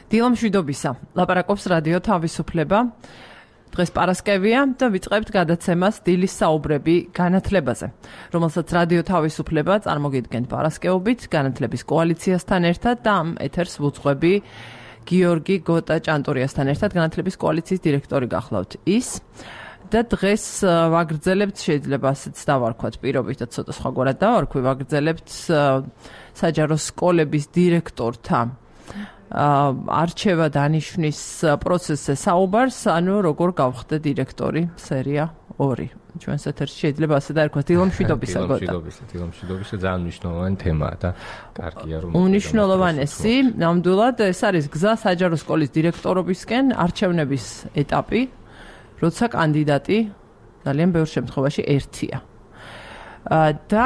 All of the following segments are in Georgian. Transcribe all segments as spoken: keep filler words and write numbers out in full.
დილამშვიდობისა. ლაპარაკობს რადიო თავისუფლება. დღეს პარასკევია და ვიწყებთ გადაცემას დილის საუბრები განათლებაზე, რომელსაც რადიო თავისუფლება წარმოგიდგენთ პარასკევობით განათლების კოალიციასთან ერთად და ამ ეთერს ვუძღვები გიორგი გოტა ჭანტურიასთან ერთად განათლების კოალიციის დირექტორი გახლავთ ის და დღეს ვაგრძელებთ, შეიძლება ასეც დავარქვათ, პირობითად ცოტა სხვაგვარად დავარქვი, ვაგრძელებთ საჯარო სკოლების დირექტორთა არჩევა დანიშვნის პროცესზე საუბარს, ანუ როგორ გავხდე დირექტორი სერია ორი. ჩვენს ეთერში შეიძლება ასე დაერქვათ, დილამშვიდობისა გოტა. დილამშვიდობისა, დილამშვიდობისა ძალიან მნიშვნელოვანი თემაა და კარგია რომ უნიშნულოვანესი, ნამდვილად ეს არის გზა საჯარო სკოლის დირექტორობისკენ, არჩევნების ეტაპი, როცა კანდიდატი ძალიან ბევრ შემთხვევაში ერთია. და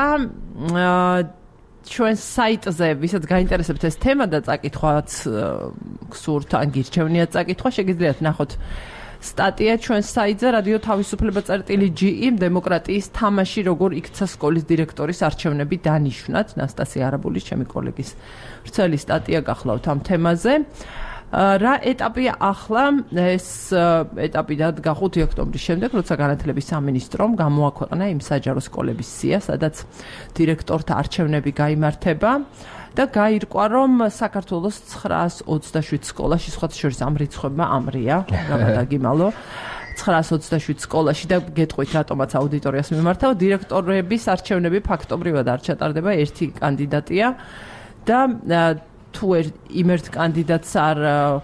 ჩვენ საიტზე, ვისაც გაინტერესებთ ეს თემა და წაკითხვაც გსურთ, ან გირჩევნიათ წაკითხვა, შეგიძლიათ ნახოთ სტატია ჩვენ საიტზე რადიო თავისუფლება წერტილი ჯი დემოკრატიის თამაში, როგორ იქცა სკოლის დირექტორის არჩევნები დანიშნათ. ნასტასია არაბულის, ჩემი კოლეგის ვრცელი სტატია გახლავთ ამ თემაზე. რა ეტაპია ახლა? ეს ეტაპი დადგა ხუთი ოქტომბრის შემდეგ, როცა განათლების სამინისტრომ გამოაქვეყნა იმ საჯარო სკოლების სია, სადაც დირექტორთა არჩევნები გაიმართება და გაირკვა, რომ საქართველოს ცხრაას ოცდაშვიდ სკოლაში, სხვათა შორის ამ რიცხვებმა ამრია, გამადაგიმალო, ცხრაას ოცდაშვიდ სკოლაში და გეტყვით რატომაც აუდიტორიას მიმართავ, დირექტორების არჩევნები ფაქტობრივად არ ჩატარდება, ერთი კანდიდატია და თუ იმ ერთ კანდიდატს არ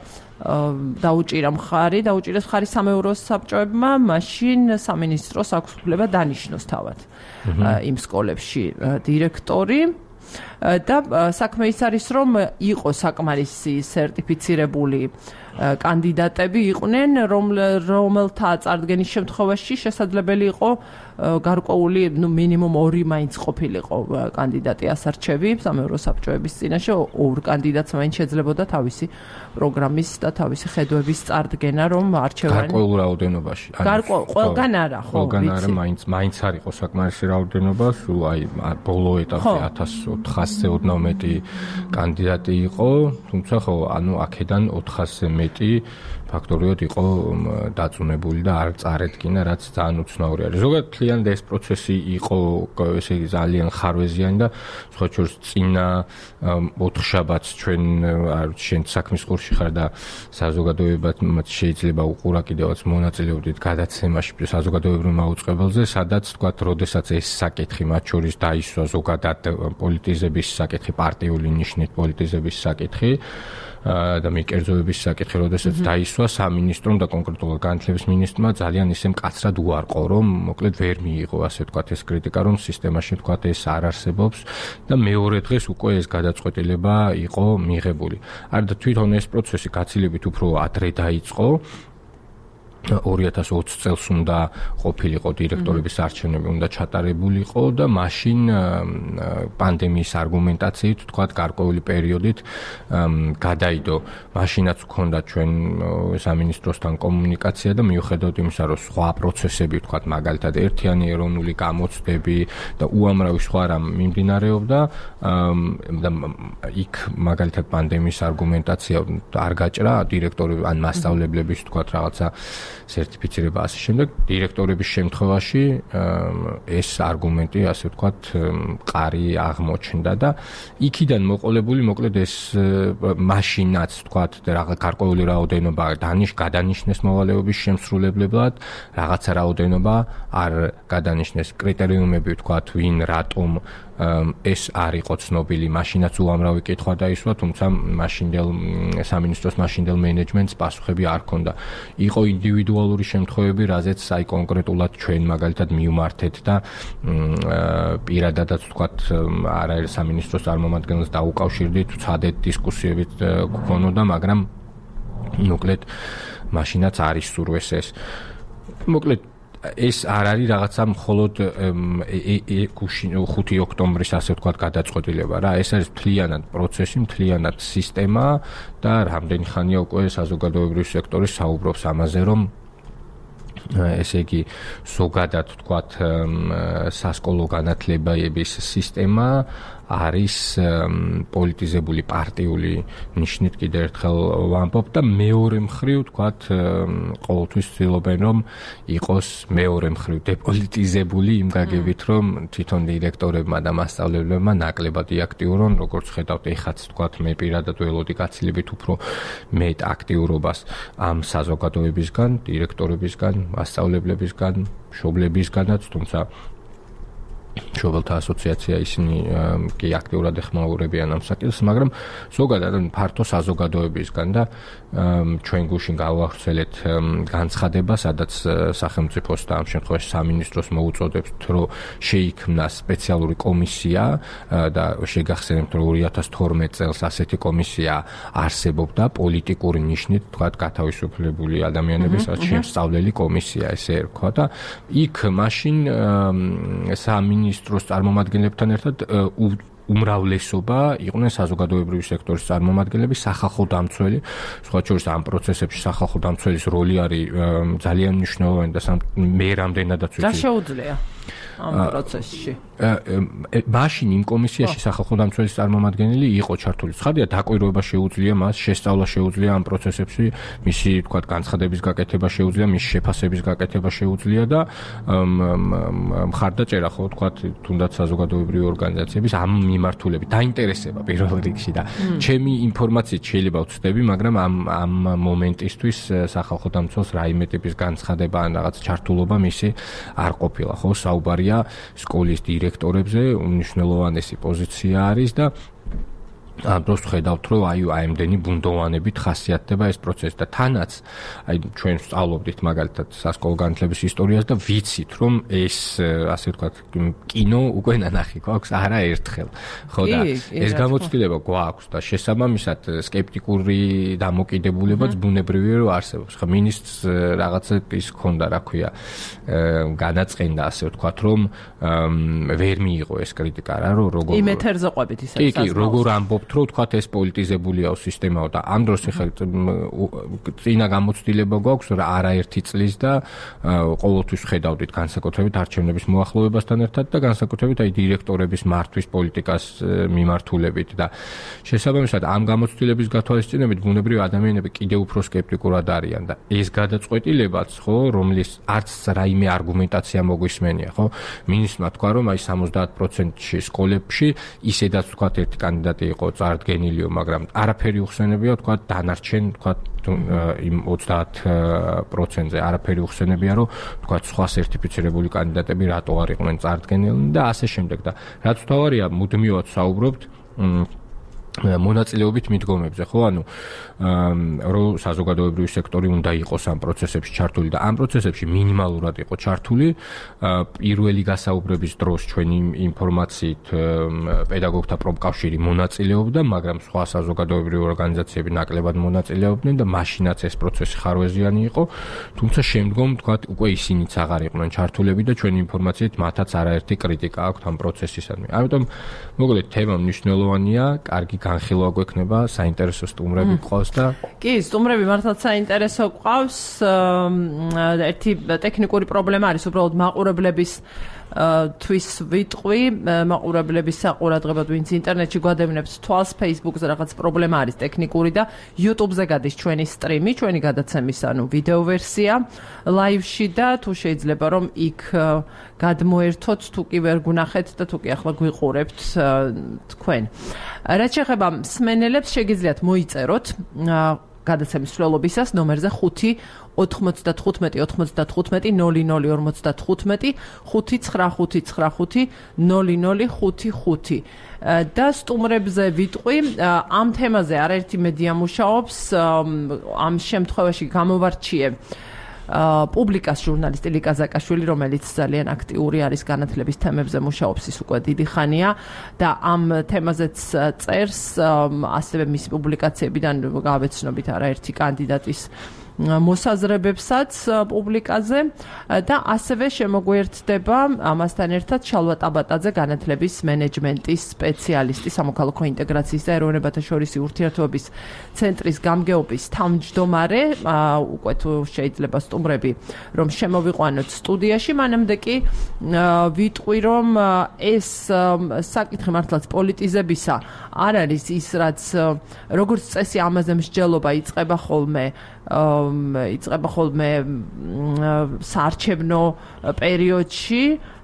დაუჭირა მხარი, დაუჭირეს მხარი სამეურვეო საბჭოებმა, მაშინ სამინისტროს აქვს უფლება დანიშნოს თავად იმ სკოლებში დირექტორი. და საქმე ის არის, რომ იყო საკმარისი სერტიფიცირებული კანდიდატები იყვნენ, რომელთა წარდგენის შემთხვევაში შესაძლებელი იყო გარკვეული, ნუ მინიმუმ ორი მაინც ყოფილიყო კანდიდატი ასარჩევი სამეურვეო საბჭოების წინაშე, ორ კანდიდატს მაინც შეძლებოდა თავისი პროგრამის და თავისი ხედვების წარდგენა, რომ არჩევანი გარკვეულ რაოდენობაში. ყველგან არა, ხო, ყველგან არა, მაინც მაინც არ იყო საკმარისი რაოდენობა, სულ აი ბოლო ეტაპზე ათას ოთხასზე ოდნავ მეტი კანდიდატი იყო, თუმცა ხო, ანუ აქედან ოთხასზე მეტი ფაქტობრივად იყო დაწუნებული და არ წარედგინა, რაც ძალიან უცნაური არის. ზოგადად მთლიანად ეს პროცესი იყო, ესე იგი ძალიან ხარვეზიანი და სხვა შორის წინა ოთხშაბათს ჩვენ შენ საქმის ხურში ხარ და საზოგადოებად შეიძლება უყურა კიდევაც მონაწილეობდით გადაცემაში საზოგადოებრივ მაუწყებელზე, სადაც თქვათ, როდესაც ეს საკითხი მათ შორის დაისვა ზოგადად პოლიტიზების საკითხი, პარტიული ნიშნით პოლიტიზების საკითხი და მიკერძოების საკითხი, როდესაც დაისვა სამინისტრომ და კონკრეტულად განათლების მინისტრმა ძალიან ისე მკაცრად უარყო, რომ მოკლედ ვერ მიიღო, ასე ვთქვათ, ეს კრიტიკა, რომ სისტემაში ვთქვათ ეს არ არსებობს და მეორე დღეს უკვე ეს გადაწყვეტილება იყო მიღებული. არა და თვითონ ეს პროცესი გაცილებით უფრო ადრე დაიწყო. ორი ათას ოცი წელს უნდა ყოფილიყო დირექტორების არჩევნები, უნდა ჩატარებულიყო და მაშინ პანდემიის არგუმენტაციით, თქვათ, გარკვეული პერიოდით გადაიდო. მაშინაც ჰქონდა ჩვენ სამინისტროსთან კომუნიკაცია და მიუხედავად იმისა, რომ სხვა პროცესები, თქვათ, მაგალითად ერთიანი ეროვნული გამოცდები და უამრავი სხვა რამ მიმდინარეობდა და იქ მაგალითად პანდემიის არგუმენტაცია არ გაჭრა დირექტორები ან მასწავლებლების, თქვათ, რაღაცა სერტიფიცირება ასე შემდეგ, დირექტორების შემთხვევაში ეს არგუმენტი, ასე ვთქვათ, მყარი აღმოჩნდა და იქიდან მოყოლებული, მოკლედ ეს მაშინაც, ვთქვათ, რაღაც გარკვეული რაოდენობა დანიშ გადანიშნეს მოვალეობის შემსრულებლად, რაღაცა რაოდენობა არ გადანიშნეს. კრიტერიუმები, ვთქვათ, ვინ, რატომ ეს არ იყო ცნობილი, მაშინაც უამრავი კითხვა დაისვა, თუმცა მაშინდელ სამინისტროს მაშინდელ მენეჯმენტს პასუხები არ ჰქონდა. იყო ინდივიდუალური შემთხვევები, რაზეც აი კონკრეტულად ჩვენ მაგალითად მივმართეთ და პირადადაც ვთქვათ, არაერთ სამინისტროს წარმომადგენელს დაუკავშირდით, ვცადეთ დისკუსიებით გქონოდა, მაგრამ მოკლედ მაშინაც არ ისურვეს ეს. მოკლედ ეს არ არის რაღაცა მხოლოდ ხუთი ოქტომბრის ასე ვთქვათ გადაწყვეტილება რა, ეს არის მთლიანად პროცესი, მთლიანად სისტემა და რამდენი ხანია უკვე საზოგადოებრივი სექტორი საუბრობს ამაზე, რომ ესე იგი ზოგადად ვთქვათ სასკოლო განათლებების სისტემა არის პოლიტიზებული პარტიული ნიშნით კიდევ ერთხელ ვამბობ და მეორე მხრივ თქვათ ყოველთვის ცდილობენ რომ იყოს მეორე მხრივ დეპოლიტიზებული იმ გაგებით რომ თვითონ დირექტორებმა და მასწავლებლებმა ნაკლებად იაქტიურონ როგორც ხედავთ ეხაც თქვათ მე პირადად ველოდი გაცილებით უფრო მეტ აქტიურობას ამ საზოგადოებისგან დირექტორებისგან მასწავლებლებისგან მშობლებისგანაც თუმცა მშობელთა ასოციაცია ისინი კი აქტიურად ეხმაურებიან ამ საკითხს, მაგრამ ზოგადად ფართო საზოგადოებისგან და ჩვენ გუშინ გავავრცელეთ განცხადება, სადაც სახელმწიფოს და ამ შემთხვევაში სამინისტროს მოუწოდებს, რომ შეიქმნა სპეციალური კომისია და შეგახსენებთ, რომ ორი ათას თორმეტ წელს ასეთი კომისია არსებობდა პოლიტიკური ნიშნით, თქვათ გათავისუფლებული ადამიანების შემსწავლელი კომისია, ესე ერქვა და იქ მაშინ სამინისტრო მინისტროს წარმომადგენლებთან ერთად უმრავლესობა იყვნენ საზოგადოებრივი სექტორის წარმომადგენლები, სახალხო დამცველი, სხვა შორის ამ პროცესებში სახალხო დამცველის როლი არის ძალიან მნიშვნელოვანი და მე რამდენადაც ვიცი. რა შეუძლია ამ პროცესში? მაშინ იმ კომისიაში სახალხო დამცველის წარმომადგენელი იყო ჩართული. ცხადია, დაკვირვება შეუძლია მას, შესწავლა შეუძლია ამ პროცესებში, მისი თქვათ განცხადების გაკეთება შეუძლია, მისი შეფასების გაკეთება შეუძლია და მხარდაჭერა ხო თქვათ თუნდაც საზოგადოებრივი ორგანიზაციების ამ მიმართულებით დაინტერესება პირველ რიგში და ჩემი ინფორმაციით შეიძლება ვცდები, მაგრამ ამ ამ მომენტისთვის სახალხო დამცველს რაიმე ტიპის განცხადება ან რაღაც ჩართულობა მისი არ ყოფილა, ხო, საუბარია სკოლის დირექტორებზე, უმნიშვნელოვანესი პოზიცია არის და ამ დროს ხედავთ, რომ აი აიმდენი ბუნდოვანებით ხასიათდება ეს პროცესი და თანაც აი ჩვენ ვსწავლობდით მაგალითად სასკოლო განათლების ისტორიას და ვიცით, რომ ეს ასე ვთქვათ კინო უკვე ნანახი გვაქვს არა ერთხელ. ხო და ეს გამოცდილება გვაქვს და შესაბამისად სკეპტიკური დამოკიდებულებაც ბუნებრივია რომ არსებობს. ხა მინისტრს რაღაცა ის ქონდა, რა ქვია, განაწყენდა ასე ვთქვათ, რომ ვერ მიიღო ეს კრიტიკა რა, რომ როგორ იმ ეთერზე ყვებით ისე. კი, კი, როგორ ამბობ რომ თქვათ ეს პოლიტიზებულია სისტემაო და ამ დროს ხა წინა გამოცდილება გვაქვს რა არაერთი წლის და ყოველთვის ხედავდით განსაკუთრებით არჩევნების მოახლოვებასთან ერთად და განსაკუთრებით აი დირექტორების მართვის პოლიტიკას მიმართულებით და შესაბამისად ამ გამოცდილების გათვალისწინებით ბუნებრივი ადამიანები კიდევ უფრო სკეპტიკურად არიან და ეს გადაწყვეტილებაც ხო რომლის არც რაიმე არგუმენტაცია მოგვისმენია ხო მინისტრმა თქვა რომ აი სამოცდაათ პროცენტში სკოლებში ისედაც თქვათ ერთი კანდიდატი იყო წარდგენილიო, მაგრამ არაფერი უხსენებია, თქვა დანარჩენ, თქვა იმ ოცდაათ პროცენტზე არაფერი უხსენებია, რომ თქვა სხვა სერტიფიცირებული კანდიდატები რატო არ იყვნენ წარდგენილნი და ასე შემდეგ და რაც თავარია, მუდმივად საუბრობთ მონაწილეობით მიდგომებზე, ხო, ანუ რომ საზოგადოებრივი სექტორი უნდა იყოს ამ პროცესებში ჩართული და ამ პროცესებში მინიმალურად იყო ჩართული. პირველი გასაუბრების დროს ჩვენი ინფორმაციით პედაგოგთა პროფკავშირი მონაწილეობდა, მაგრამ სხვა საზოგადოებრივი ორგანიზაციები ნაკლებად მონაწილეობდნენ და მაშინაც ეს პროცესი ხარვეზიანი იყო, თუმცა შემდგომ თქვათ უკვე ისინიც აღარ იყვნენ ჩართულები და ჩვენი ინფორმაციით მათაც არაერთი კრიტიკა აქვთ ამ პროცესისადმი. ამიტომ მოკლედ თემა მნიშვნელოვანია, კარგი განხილვა გვექნება, საინტერესო სტუმრები გყავს და კი, სტუმრები მართლაც საინტერესო გყავს. ერთი ტექნიკური პრობლემა არის უბრალოდ მაყურებლების თვის ვიტყვი, მაყურებლების საყურადღებოდ, ვინც ინტერნეტში გვადევნებს თვალს, Facebook-ზე რაღაც პრობლემა არის ტექნიკური და YouTube-ზე გადის ჩვენი სტრიმი, ჩვენი გადაცემის, ანუ ვიდეო ვერსია live-ში და თუ შეიძლება რომ იქ გადმოერთოთ, თუ კი ვერ გუნახეთ და თუ კი ახლა გვიყურებთ თქვენ. რაც შეეხება მსმენელებს, შეგიძლიათ მოიწეროთ გადაცემის მსვლელობისას ნომერზე ხუთი ოთხმოცდათხუთმეტი ოცდათხუთმეტი ნული ნული ორმოცდათხუთმეტი ხუთი ცხრა ხუთი ცხრა ხუთი ნული ნული ხუთი ხუთი და სტუმრებზე ვიტყვი ამ თემაზე არაერთი მედია მუშაობს ამ შემთხვევაში გამოვარჩიე პუბლიკას ჟურნალისტი ლიკა ზაკაშვილი, რომელიც ძალიან აქტიური არის განათლების თემებზე მუშაობს ის უკვე დიდი ხანია და ამ თემაზეც წერს ასევე მისი პუბლიკაციებიდან გავეცნობით არაერთი კანდიდატის მოსაზრებებსაც პუბლიკაზე და ასევე შემოგვიერთდება ამასთან ერთად შალვა ტაბატაძე, განათლების მენეჯმენტის სპეციალისტი, სამოქალაქო ინტეგრაციის და ეროვნებათა შორისი ურთიერთობების ცენტრის გამგეობის თავმჯდომარე. უკვე თუ შეიძლება სტუმრები რომ შემოვიყვანოთ სტუდიაში, მანამდე კი ვიტყვი რომ ეს საკითხი მართლაც პოლიტიზებისა არ არის ის, რაც როგორც წესი ამაზე მსჯელობა იწყება ხოლმე იწყება ხოლმე საარჩევნო პერიოდში,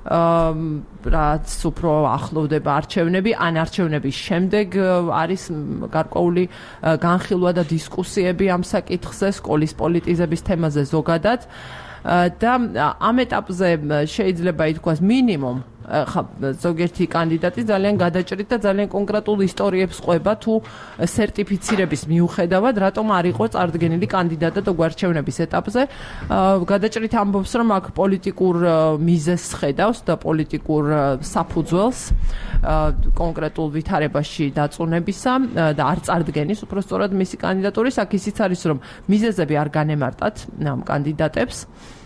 რაც უფრო ახლოვდება არჩევნები, ან არჩევნების შემდეგ არის გარკვეული განხილვა და დისკუსიები ამ საკითხზე, სკოლის პოლიტიზების თემაზე ზოგადად. და ამ ეტაპზე შეიძლება ითქვას მინიმუმ ზოგიერთი კანდიდატი ძალიან გადაჭრით და ძალიან კონკრეტულ ისტორიებს ყვება თუ სერტიფიცირების მიუხედავად რატომ არ იყო წარდგენილი კანდიდატად არჩევნების ეტაპზე. გადაჭრით ამბობს რომ აქ პოლიტიკურ მიზეზს ხედავს და პოლიტიკურ საფუძველს კონკრეტულ ვითარებაში დაწუნებისა და არ წარდგენის უпростоრად მისი კანდიდატურის. აქ ისიც არის რომ მიზეზები არ განემარტათ ამ კანდიდატებს.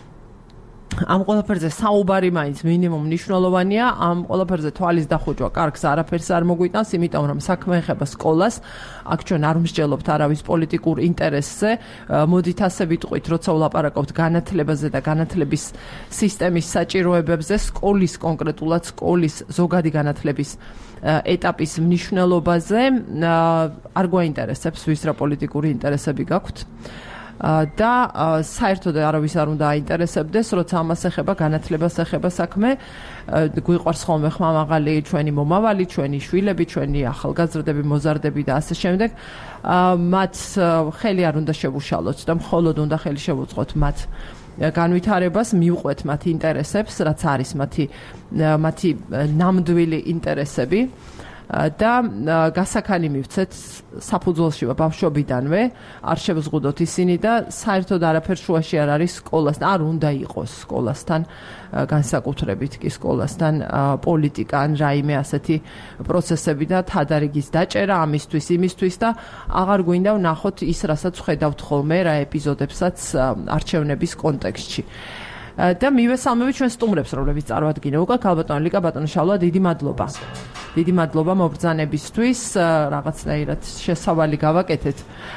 ამ ყველაფერზე საუბარი მაინც მინიმუმ მნიშვნელოვანია. ამ ყველაფერზე თვალის დახუჭვა კარგს არაფერს არ მოგვიტანს, იმიტომ რომ საქმე ეხება სკოლას. აქ ჩვენ არ მსჯელობთ არავის პოლიტიკურ ინტერესზე. მოდით ასე ვიტყვით, როცა ვლაპარაკობთ განათლებაზე და განათლების სისტემის საჭიროებებზე, სკოლის კონკრეტულად სკოლის ზოგადი განათლების ეტაპის მნიშვნელობაზე არ გვაინტერესებს ვის რა პოლიტიკური ინტერესები გაქვთ. და საერთოდ არავის არ უნდა აინტერესებდეს, როცა ამას ეხება განათლებას ეხება საქმე. გვიყვარს ხოლმე ხმამაღალი ჩვენი მომავალი, ჩვენი შვილები, ჩვენი ახალგაზრდები, მოზარდები და ასე შემდეგ. მათ ხელი არ უნდა შევუშალოთ და მხოლოდ უნდა ხელი შევუწყოთ მათ განვითარებას, მივყვეთ მათ ინტერესებს, რაც არის მათი მათი ნამდვილი ინტერესები. და გასაქანი მივცეთ საფუძველში ბავშვობიდანვე, არ შევზღუდოთ ისინი და საერთოდ არაფერ შუაში არ არის სკოლასთან, არ უნდა იყოს სკოლასთან, განსაკუთრებით კი სკოლასთან პოლიტიკა ან რაიმე ასეთი პროცესები და თადარიგის დაჭერა ამისთვის, იმისთვის და აღარ გვინდა ვნახოთ ის, რასაც ვხედავთ ხოლმე რა ეპიზოდებსაც არჩევნების კონტექსტში. და მივესალმებით ჩვენ სტუმრებს, რომლებიც წარმოადგინა უკვე ქალბატონი ლიკა, ბატონო შალვა, დიდი მადლობა. დიდი მადლობა მობრძანებისთვის, რაღაცნაირად შესავალი გავაკეთეთ.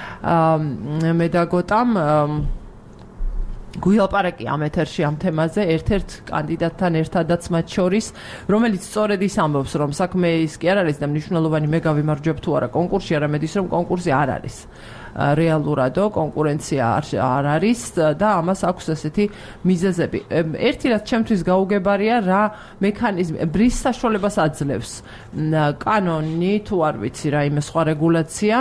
მე და გოტამ გულაპარაკი ამ ეთერში ამ თემაზე ერთ-ერთ კანდიდატთან ერთადაც მათ შორის, რომელიც სწორედ ის ამბობს, რომ საქმე ის კი არ არის და მნიშვნელოვანი მე გავიმარჯვებ თუ არა კონკურსში, არამედ ის რომ კონკურსი არ არის. რეალურადო კონკურენცია არ არის და ამას აქვს ესეთი მიზეზები. ერთი რაც ჩემთვის გაუგებარია, რა მექანიზმი ბრის საშუალებას აძლევს კანონი თუ არ ვიცი რა იმე სხვა რეგულაცია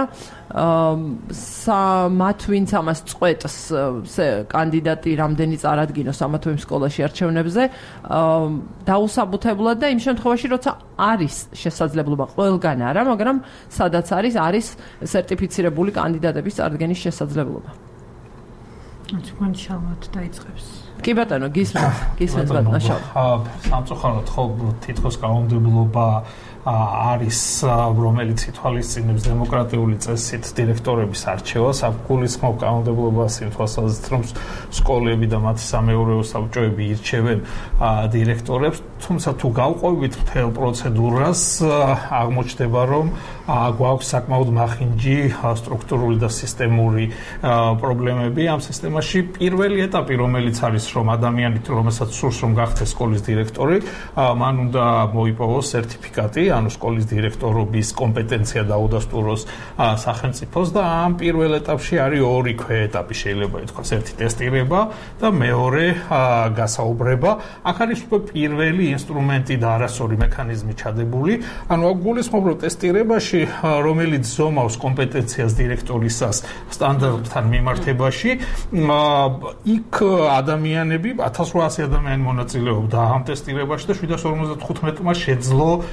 მათ ვინც ამას წყვეტს კანდიდატი რამდენი წარადგინოს ამა თუ იმ სკოლაში არჩევნებზე დაუსაბუთებლად და იმ შემთხვევაში როცა არის შესაძლებლობა ყველგან არა, მაგრამ სადაც არის არის სერტიფიცირებული კანდიდატების წარდგენის შესაძლებლობა. თქვენ შალვათ დაიწყებს. კი ბატონო, გისმენთ, გისმენთ ბატონო შალვა. სამწუხაროდ ხო თითქოს კანონმდებლობა არის რომელიც ითვალისწინებს დემოკრატიული წესით დირექტორების არჩევას, გულისხმობ კანონმდებლობას იმ თვალსაზრისით, რომ სკოლები და მათი სამეურვეო საბჭოები ირჩევენ დირექტორებს, თუმცა თუ გავყვებით მთელ პროცედურას, აღმოჩნდება, რომ გვაქვს საკმაოდ მახინჯი სტრუქტურული და სისტემური პრობლემები ამ სისტემაში. პირველი ეტაპი, რომელიც არის, რომ ადამიანი, რომელსაც სურს რომ გახდეს სკოლის დირექტორი, მან უნდა მოიპოვოს სერტიფიკატი, ანუ სკოლის დირექტორობის კომპეტენცია დაუდასტუროს სახელმწიფოს და ამ პირველ ეტაპში არის ორი ქვეეტაპი, შეიძლება ითქვას, ერთი ტესტირება და მეორე გასაუბრება. აქ არის უკვე პირველი ინსტრუმენტი და არასორი მექანიზმი ჩადებული. ანუ აქ გულისხმობ, რომ ტესტირებაში რომელიც ზომავს კომპეტენციას დირექტორისას სტანდარტთან მიმართებაში, იქ ადამიანები, ათას რვაასი ადამიანი მონაწილეობდა ამ ტესტირებაში და შვიდას ორმოცდახუთმეტმა შეძლო გადაეღო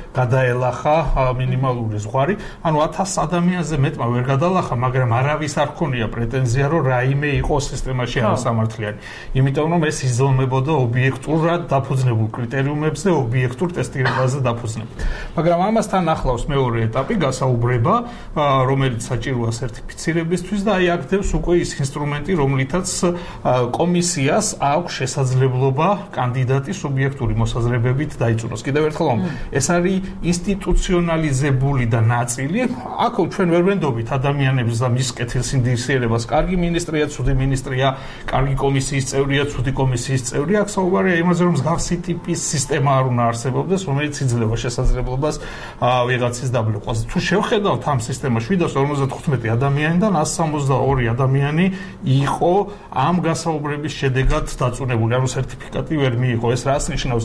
გაელახა მინიმალური ზღვარი. ანუ ათას ადამიანზე მეტმა ვერ გადალახა, მაგრამ არავის არ ქონია პრეტენზია, რომ რაიმე იყო სისტემაში არასამართლიანი. იმიტომ რომ ეს იზომებოდა ობიექტურად დაფუძნებულ კრიტერიუმებზე, ობიექტურ ტესტირებაზე დაფუძნებით. მაგრამ ამასთან ახლავს მეორე ეტაპი, გასაუბრება, რომელიც საჭიროა სერტიფიცირებისთვის და აი აქდევს უკვე ის ინსტრუმენტი, რომლითაც კომისიას აქვს შესაძლებლობა კანდიდატის სუბიექტური მოსაზრებებით დაიწუნოს. კიდევ ერთხელ რომ ეს არის ინსტიტუციონალიზებული და ნაწილი, აქ ჩვენ ვერ ვენდობით ადამიანებს და მის კეთილსინდისიერებას, კარგი მინისტრია, ცუდი მინისტრია, კარგი კომისიის წევრია, ცუდი კომისიის წევრია, აქ საუბარია იმაზე, რომ მსგავსი ტიპის სისტემა არ უნდა არსებობდეს, რომელიც იძლევა შესაძლებლობას ვიღაცის დაბლოკვას. თუ შევხედავთ ამ სისტემაში შვიდას ორმოცდათხუთმეტი ადამიანიდან ას სამოცდაორი ადამიანი იყო ამ გასაუბრების შედეგად დაწუნებული, ანუ სერტიფიკატი ვერ მიიღო. ეს რას ნიშნავს?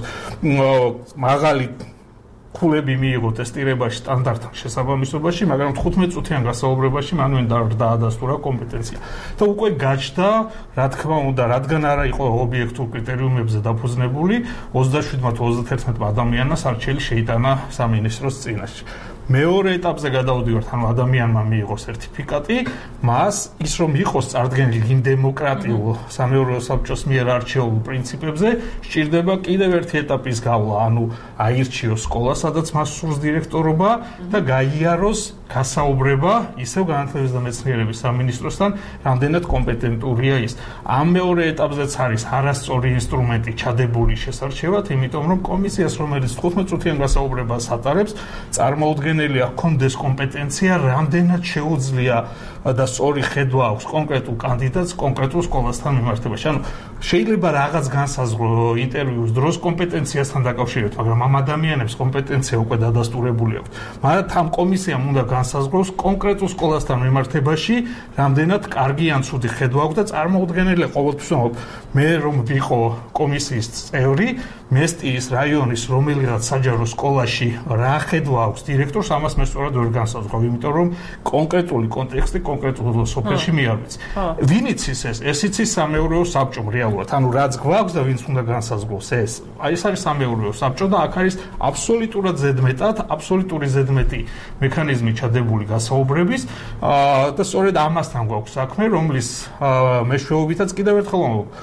მაღალი ქულები მიიღო ტესტირებაში სტანდარტთან შესაბამისობაში, მაგრამ თხუთმეტ წუთიან გასაუბრებაში მანვე დაადასტურა კომპეტენცია. და უკვე გაჩნდა, რა თქმა უნდა, რადგან არა იყო ობიექტურ კრიტერიუმებზე დაფუძნებული, ოცდაშვიდმა თუ ოცდაათერთმა ადამიანმა არჩელი შეიტანა სამინისტროს წინაშე. მეორე ეტაპზე გადავდივართ, ანუ ადამიანმა მიიღო სერტიფიკატი, მას ის რომ იყოს წარდგენილი იმ დემოკრატიულ სამეურვეო საბჭოს მიერ არჩეულ პრინციპებზე, სჭირდება კიდევ ერთი ეტაპის გავლა, ანუ აირჩიოს სკოლა, სადაც მას სურს დირექტორობა და გაიაროს გასაუბრება ისევ განათლების და მეცნიერების სამინისტროსთან, რამდენად კომპეტენტურია ის. ამ მეორე ეტაპზეც არის არასწორი ინსტრუმენტი ჩადებული შესარჩევად, იმიტომ რომ კომისიას, რომელიც თხუთმეტ წუთიან გასაუბრებას ატარებს, წარმოუდგენელია ჰქონდეს კომპეტენცია, რამდენად შეუძლია და სწორი ხედვა აქვს კონკრეტულ კანდიდატს კონკრეტულ სკოლასთან მიმართებაში. ანუ შეიძლება რაღაც განსაზღვრო ინტერვიუს დროს კომპეტენციასთან დაკავშირებით, მაგრამ ამ ადამიანებს კომპეტენცია უკვე დადასტურებული აქვს. მაგრამ ამ კომისიამ უნდა განსაზღვროს კონკრეტულ სკოლასთან მიმართებაში, რამდენად კარგი ან ცუდი ხედვა აქვს და წარმოუდგენელია ყოველთვის რომ მე რომ ვიყო კომისიის წევრი, მესტიის რაიონის რომელიღაც საჯარო სკოლაში რა ხედვა აქვს დირექტორს, ამას მე სწორად ვერ განსაზღვრავ, იმიტომ რომ კონკრეტული კონტექსტი კონკრეტულ სოფელში მე არ ვიცი. ვინ იცის ეს? ეს იცის სამეურვეო საბჭომ რეალურად. ანუ რაც გვაქვს და ვინც უნდა განსაზღვროს ეს. აი ეს არის სამეურვეო საბჭო და აქ არის აბსოლუტურად ზედმეტად, აბსოლუტური ზედმეტი მექანიზმი ჩადებული გასაუბრების და სწორედ ამასთან გვაქვს საქმე, რომლის მეშვეობითაც კიდევ ერთხელ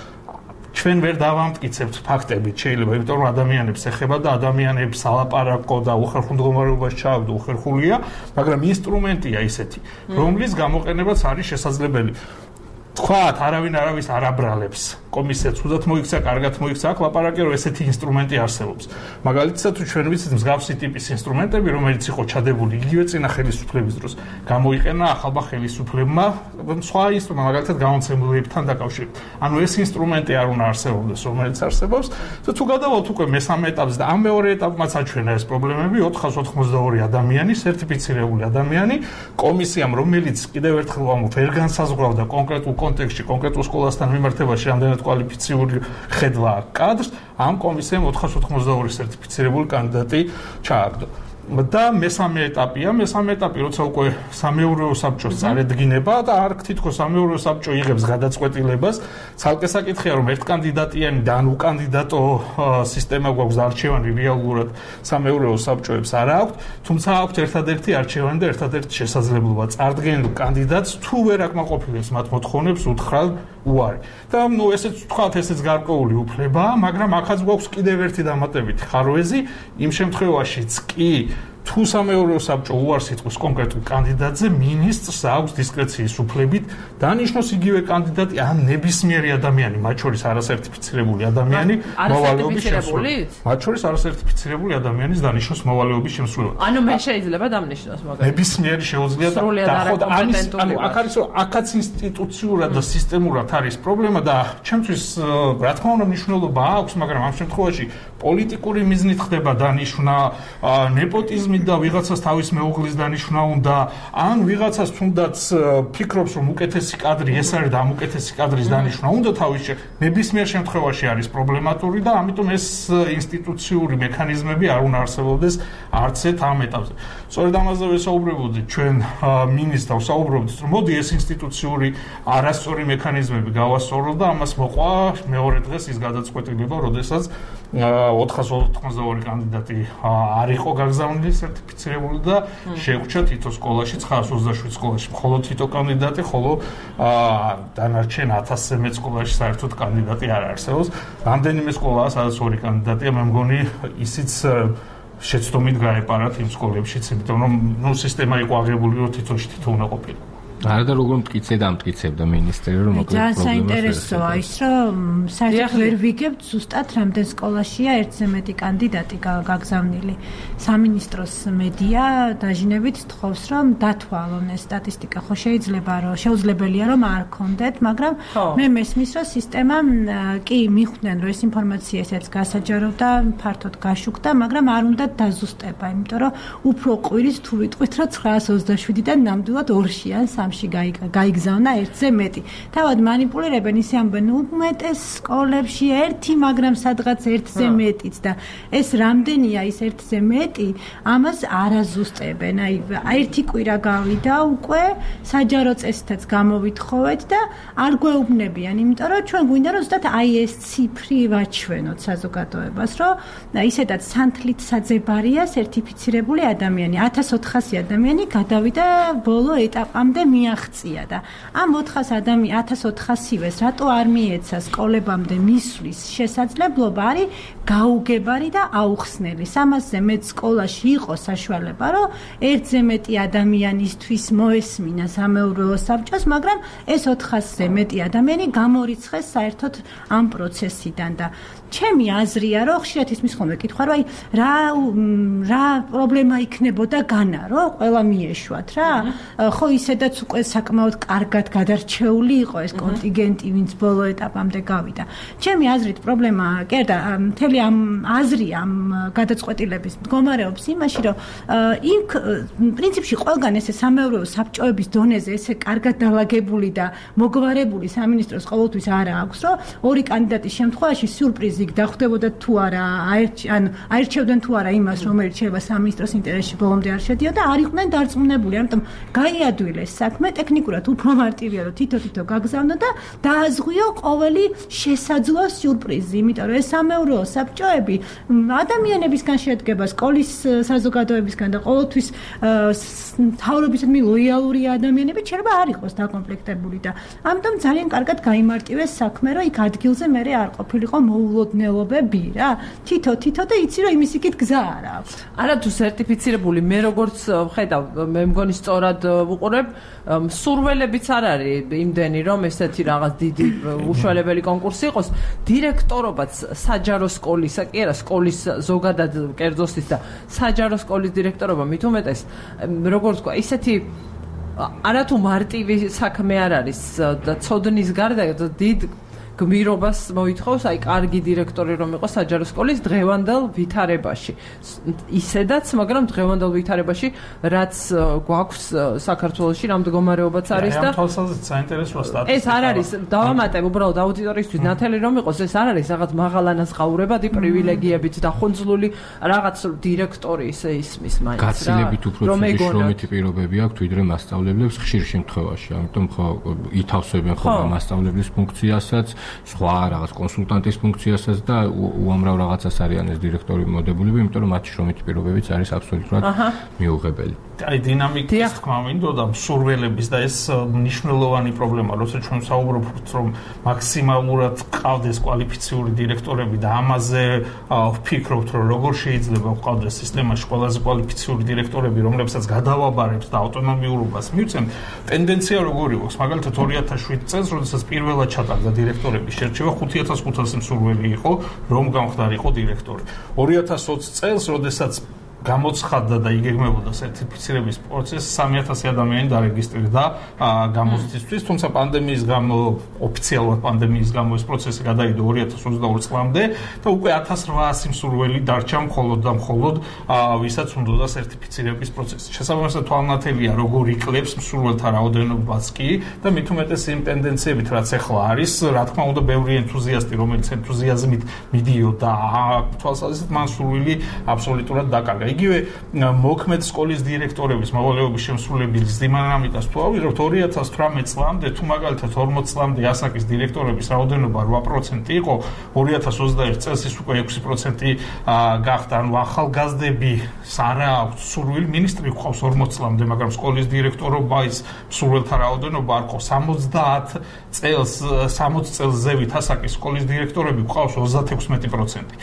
ჩვენ ვერ დავამტკიცებთ ფაქტებით, შეიძლება, იმიტომ რომ ადამიანებს ეხება და ადამიანებს ალაპარაკო და უხერხულ მდგომარეობაში ჩააგდო უხერხულია, მაგრამ ინსტრუმენტია ისეთი, რომლის გამოყენებაც არის შესაძლებელი. თქვათ, არავინ არავის არ აბრალებს. კომისია ცუდად მოიქცა, კარგად მოიქცა, აქ ლაპარაკი რომ ესეთი ინსტრუმენტი არსებობს. მაგალითად, თუ ჩვენ ვიცით მსგავსი ტიპის ინსტრუმენტები, რომელიც იყო ჩადებული იგივე წინა ხელისუფლების დროს, გამოიყენა ახალმა ხელისუფლებმა სხვა ინსტრუმენტი, მაგალითად გამომცემლებთან დაკავშირებით. ანუ ეს ინსტრუმენტი არ უნდა არსებობდეს, რომელიც არსებობს. და თუ გადავალთ უკვე მესამე ეტაპზე და ამ მეორე ეტაპმაც აჩვენა ეს პრობლემები, ოთხას ოცდაორი ადამიანი, სერტიფიცირებული ადამიანი, კომისიამ, რომელიც კიდევ ერთხელ ვამბობ, ვერ განსაზღვრავდა კონკრეტულ კონტექსტში, კონკრეტულ სკოლასთან მიმართებაში რამდენად კვალიფიციური ხედვა კადრს, ამ კომისიამ ოთხას ოცდაორი სერტიფიცირებული კანდიდატი ჩააგდო. და მესამე ეტაპია, მესამე ეტაპი, როცა უკვე სამეურვეო საბჭოს წარედგინება და არ თითქოს სამეურვეო საბჭო იღებს გადაწყვეტილებას, ცალკე საკითხია, რომ ერთ კანდიდატიანი და ან უკანდიდატო სისტემა გვაქვს და არჩევანი რეალურად სამეურვეო საბჭოებს არ აქვთ, თუმცა აქვთ ერთადერთი არჩევანი და ერთადერთი შესაძლებლობა წარდგენილ კანდიდატს თუ ვერ აკმაყოფილებს მათ მოთხოვნებს უთხრა უარი. და ნუ ესეც თქვათ, ესეც გარკვეული უფლებაა, მაგრამ ახაც გვაქვს კიდევ ერთი დამატებითი ხარვეზი, იმ შემთხვევაშიც კი თუ სამეურვეო საბჭო უარს იტყვის კონკრეტულ კანდიდატზე, მინისტრს აქვს დისკრეციის უფლებით დანიშნოს იგივე კანდიდატი ან ნებისმიერი ადამიანი, მათ შორის არასერტიფიცირებული ადამიანი, მოვალეობის შემსრულებლად. მათ შორის არასერტიფიცირებული ადამიანის დანიშნოს მოვალეობის შემსრულებლად. ანუ მე შეიძლება დამნიშნოს მაგალითად. ნებისმიერი შეუძლია და ხოდა ამის, ანუ აქ არის რომ აქაც ინსტიტუციურად და სისტემურად არის პრობლემა და ჩემთვის რა თქმა უნდა მნიშვნელობა აქვს, მაგრამ ამ შემთხვევაში პოლიტიკური მიზნით ხდება დანიშნა, ნეპოტიზმი და ვიღაცას თავის მეუღლის დანიშნა უნდა, ან ვიღაცას თუნდაც ფიქრობს, რომ უკეთესი კადრი ეს არის და ამ უკეთესი კადრის დანიშნა უნდა თავის ნებისმიერ შემთხვევაში არის პრობლემატური და ამიტომ ეს ინსტიტუციური მექანიზმები არ უნდა არსებობდეს არც ერთ ამ ეტაპზე. სწორედ ამაზე ვესაუბრებოდი ჩვენ მინისტრთან ვსაუბრობდით, რომ მოდი ეს ინსტიტუციური არასწორი მექანიზმები გავასწორო და ამას მოყვა მეორე დღეს ის გადაწყვეტილება, როდესაც ოთხას ოცდაორი კანდიდატი არ იყო გაგზავნილი სერტიფიცირებული და შეგვჭა თითო სკოლაში ცხრაას ოცდაშვიდ სკოლაში მხოლოდ თითო კანდიდატი, ხოლო დანარჩენ ათასზე მეტ სკოლაში საერთოდ კანდიდატი არ არსებობს. რამდენიმე სკოლაა, სადაც ორი კანდიდატია, მე მგონი ისიც შეცდომით გაეპარათ იმ სკოლებშიც, იმიტომ რომ ნუ სისტემა იყო აღებული, რომ თითოში თითო უნდა ყოფილიყო. არა და როგორ მტკიცე და მტკიცებდა მინისტერი რომ მოკლედ პრობლემას ვერ საინტერესოა ის რომ საერთოდ ვერ ვიგებთ ზუსტად რამდენ სკოლაშია ერთზე მეტი კანდიდატი გაგზავნილი. სამინისტროს მედია დაჟინებით თხოვს რომ დათვალონ ეს სტატისტიკა. ხო შეიძლება რომ შეუძლებელია რომ არ გქონდეთ, მაგრამ მე მესმის რომ სისტემამ კი მიხვდნენ რომ ეს ინფორმაცია ესეც გასაჯაროვდა, ფართოდ გაშუქდა, მაგრამ არ უნდა დაზუსტება, იმიტომ რომ უფრო ყვირის თუ ვიტყვით რომ ცხრაას ოცდაშვიდიდან ნამდვილად ორში ან სამში გაიგზავნა ერთზე მეტი. თავად მანიპულირებენ ისე ამბენ უმეტეს სკოლებში ერთი, მაგრამ სადღაც ერთზე მეტიც და ეს რამდენია ის ერთზე მეტი, ამას არაზუსტებენ. აი ერთი კვირა გავიდა უკვე საჯარო წესითაც გამოვითხოვეთ და არ გვეუბნებიან, იმიტომ რომ ჩვენ გვინდა რომ ზუსტად აი ეს ციფრი ვაჩვენოთ საზოგადოებას, რომ ისედაც სანთლით საძებარია სერტიფიცირებული ადამიანი, ათას ოთხასი ადამიანი გადავიდა ბოლო ეტაპამდე მიაღწია და ამ ოთხას ადამიან ათას ოთხასივეს რატო არ მიეცა სკოლებამდე მისვლის შესაძლებლობა არის გაუგებარი და აუხსნელი. სამასზე მეტ სკოლაში იყო საშუალება, რომ ერთზე მეტი ადამიანისთვის მოესმინა სამეურვეო საბჭოს, მაგრამ ეს ოთხასზე მეტი ადამიანი გამორიცხეს საერთოდ ამ პროცესიდან და ჩემი აზრია, რომ ხშირად ისმის ხოლმე კითხვა, რომ აი რა რა პრობლემა იქნებოდა განა, რომ ყველა მიეშვათ რა. ხო ისედაც უკვე საკმაოდ კარგად გადარჩეული იყო ეს კონტინგენტი, ვინც ბოლო ეტაპამდე გავიდა. ჩემი აზრით პრობლემა კი არა, მთელი ამ აზრი ამ გადაწყვეტილების მდგომარეობს იმაში, რომ იქ პრინციპში ყველგან ესე სამეურვეო საბჭოების დონეზე ესე კარგად დალაგებული და მოგვარებული სამინისტროს ყოველთვის არა აქვს, რომ ორი კანდიდატის შემთხვევაში სიურპრიზი დახვდებოდა თუ არა, ან აირჩევდნენ თუ არა იმას, რომელიც შეიძლება სამინისტროს ინტერესში ბოლომდე არ შედიოდა, არ იყვნენ დარწმუნებული, ამიტომ გაიადვილეს საქმე ტექნიკურად უფრო მარტივია, რომ თითო-თითო გაგზავნო და დააზღვიო ყოველი შესაძლო სიურპრიზი, იმიტომ რომ ეს სამეურვეო საბჭოები ადამიანებისგან შედგება, სკოლის საზოგადოებისგან და ყოველთვის მთავრობისადმი ლოიალური ადამიანები შეიძლება არ იყოს დაკომპლექტებული და ამიტომ ძალიან კარგად გაიმარტივეს საქმე, რომ იქ ადგილზე მე არ ყოფილიყო მოულოდნელობები რა. თითო-თითო და იცი რომ იმის იქით გზა არ აქვს. არა თუ სერტიფიცირებული, მე როგორც ხედავ, მე მგონი სწორად ვუყურებ, სურველებიც არ არის იმდენი, რომ ესეთი რაღაც დიდი უშუალებელი კონკურსი იყოს. დირექტორობაც საჯარო სკოლისა, კი არა, სკოლის ზოგადად კერძოსთვის და საჯარო სკოლის დირექტორობა მით უმეტეს, როგორ თქვა, ისეთი არათუ მარტივი საქმე არ არის და ცოდნის გარდა დიდ გმირობას მოითხოვს, აი კარგი დირექტორი რომ იყოს საჯარო სკოლის დღევანდელ ვითარებაში. ისედაც, მაგრამ დღევანდელ ვითარებაში, რაც გვაქვს საქართველოში, რამ მდგომარეობაც არის და საინტერესოა სტატისტიკა. ეს არ არის, დავამატებ უბრალოდ აუდიტორიისთვის ნათელი რომ იყოს, ეს არ არის რაღაც მაღალანაზღაურებადი პრივილეგიებით დახონძლული რაღაც დირექტორი ისე ისმის მაინც რა. გაცილებით უფრო შრომითი პირობები აქვს ვიდრე მასწავლებლებს ხშირ შემთხვევაში. ამიტომ ხო ითავსებენ ხოლმე მასწავლებლის ფუნქციასაც, სხვა რაღაც კონსულტანტის ფუნქციასაც და უამრავ რაღაცას არიან ეს დირექტორი მოდებული, იმიტომ რომ მათი შრომითი პირობებიც არის აბსოლუტურად მიუღებელი. აი დინამიკის თქმა მინდოდა მსურველების და ეს მნიშვნელოვანი პრობლემა, როცა ჩვენ საუბრობთ რომ მაქსიმალურად ყავდეს კვალიფიციური დირექტორები და ამაზე ვფიქრობთ რომ როგორ შეიძლება ყავდეს სისტემაში ყველაზე კვალიფიციური დირექტორები, რომლებსაც გადავაბარებთ და ავტონომიურობას მივცემთ, ტენდენცია როგორი აქვს? მაგალითად ორი ათას შვიდ წელს, როდესაც პირველად ჩატარდა დირექტორების შერჩევა, ხუთი ათას ხუთასი მსურველი იყო, რომ გამხდარიყო დირექტორი. ორი ათას ოცი წელს, როდესაც გამოცხადდა და იგეგმებოდა სერტიფიცირების პროცესი, სამი ათასი ადამიანი დარეგისტრირდა გამოცდისთვის, თუმცა პანდემიის გამო, ოფიციალურად პანდემიის გამო ეს პროცესი გადაიდო ორი ათას ოცდაორი წლამდე და უკვე ათას რვაასი მსურველი დარჩა მხოლოდ და მხოლოდ ვისაც უნდოდა სერტიფიცირების პროცესი. შესაბამისად თვალნათელია როგორ იკლებს მსურველთა რაოდენობას კი და მით უმეტეს იმ ტენდენციებით, რაც ახლა არის, რა თქმა უნდა, ბევრი ენთუზიასტი, რომელიც ენთუზიაზმით მიდიოდა თვალსაზრისით, მან სურვილი აბსოლუტურად დაკარგა. იგივე მოქმედ სკოლის დირექტორების მოვალეობის შემსრულებლის დინამიკას თუ ავიღებთ ორი ათას თვრამეტ წლამდე თუ მაგალითად ორმოც წლამდე ასაკის დირექტორების რაოდენობა რვა პროცენტი იყო, ორი ათას ოცდაერთ წელს ის უკვე ექვსი პროცენტი გახდა. ანუ ახალგაზრდები არა აქვთ სურვილი, მინისტრი გვყავს ორმოც წლამდე, მაგრამ სკოლის დირექტორობის სურვილთა რაოდენობა არ ყავს. სამოცდაათ წელს სამოცდაათ წელს ზევით ასაკის სკოლის დირექტორები გვყავს ოცდათექვსმეტი პროცენტი.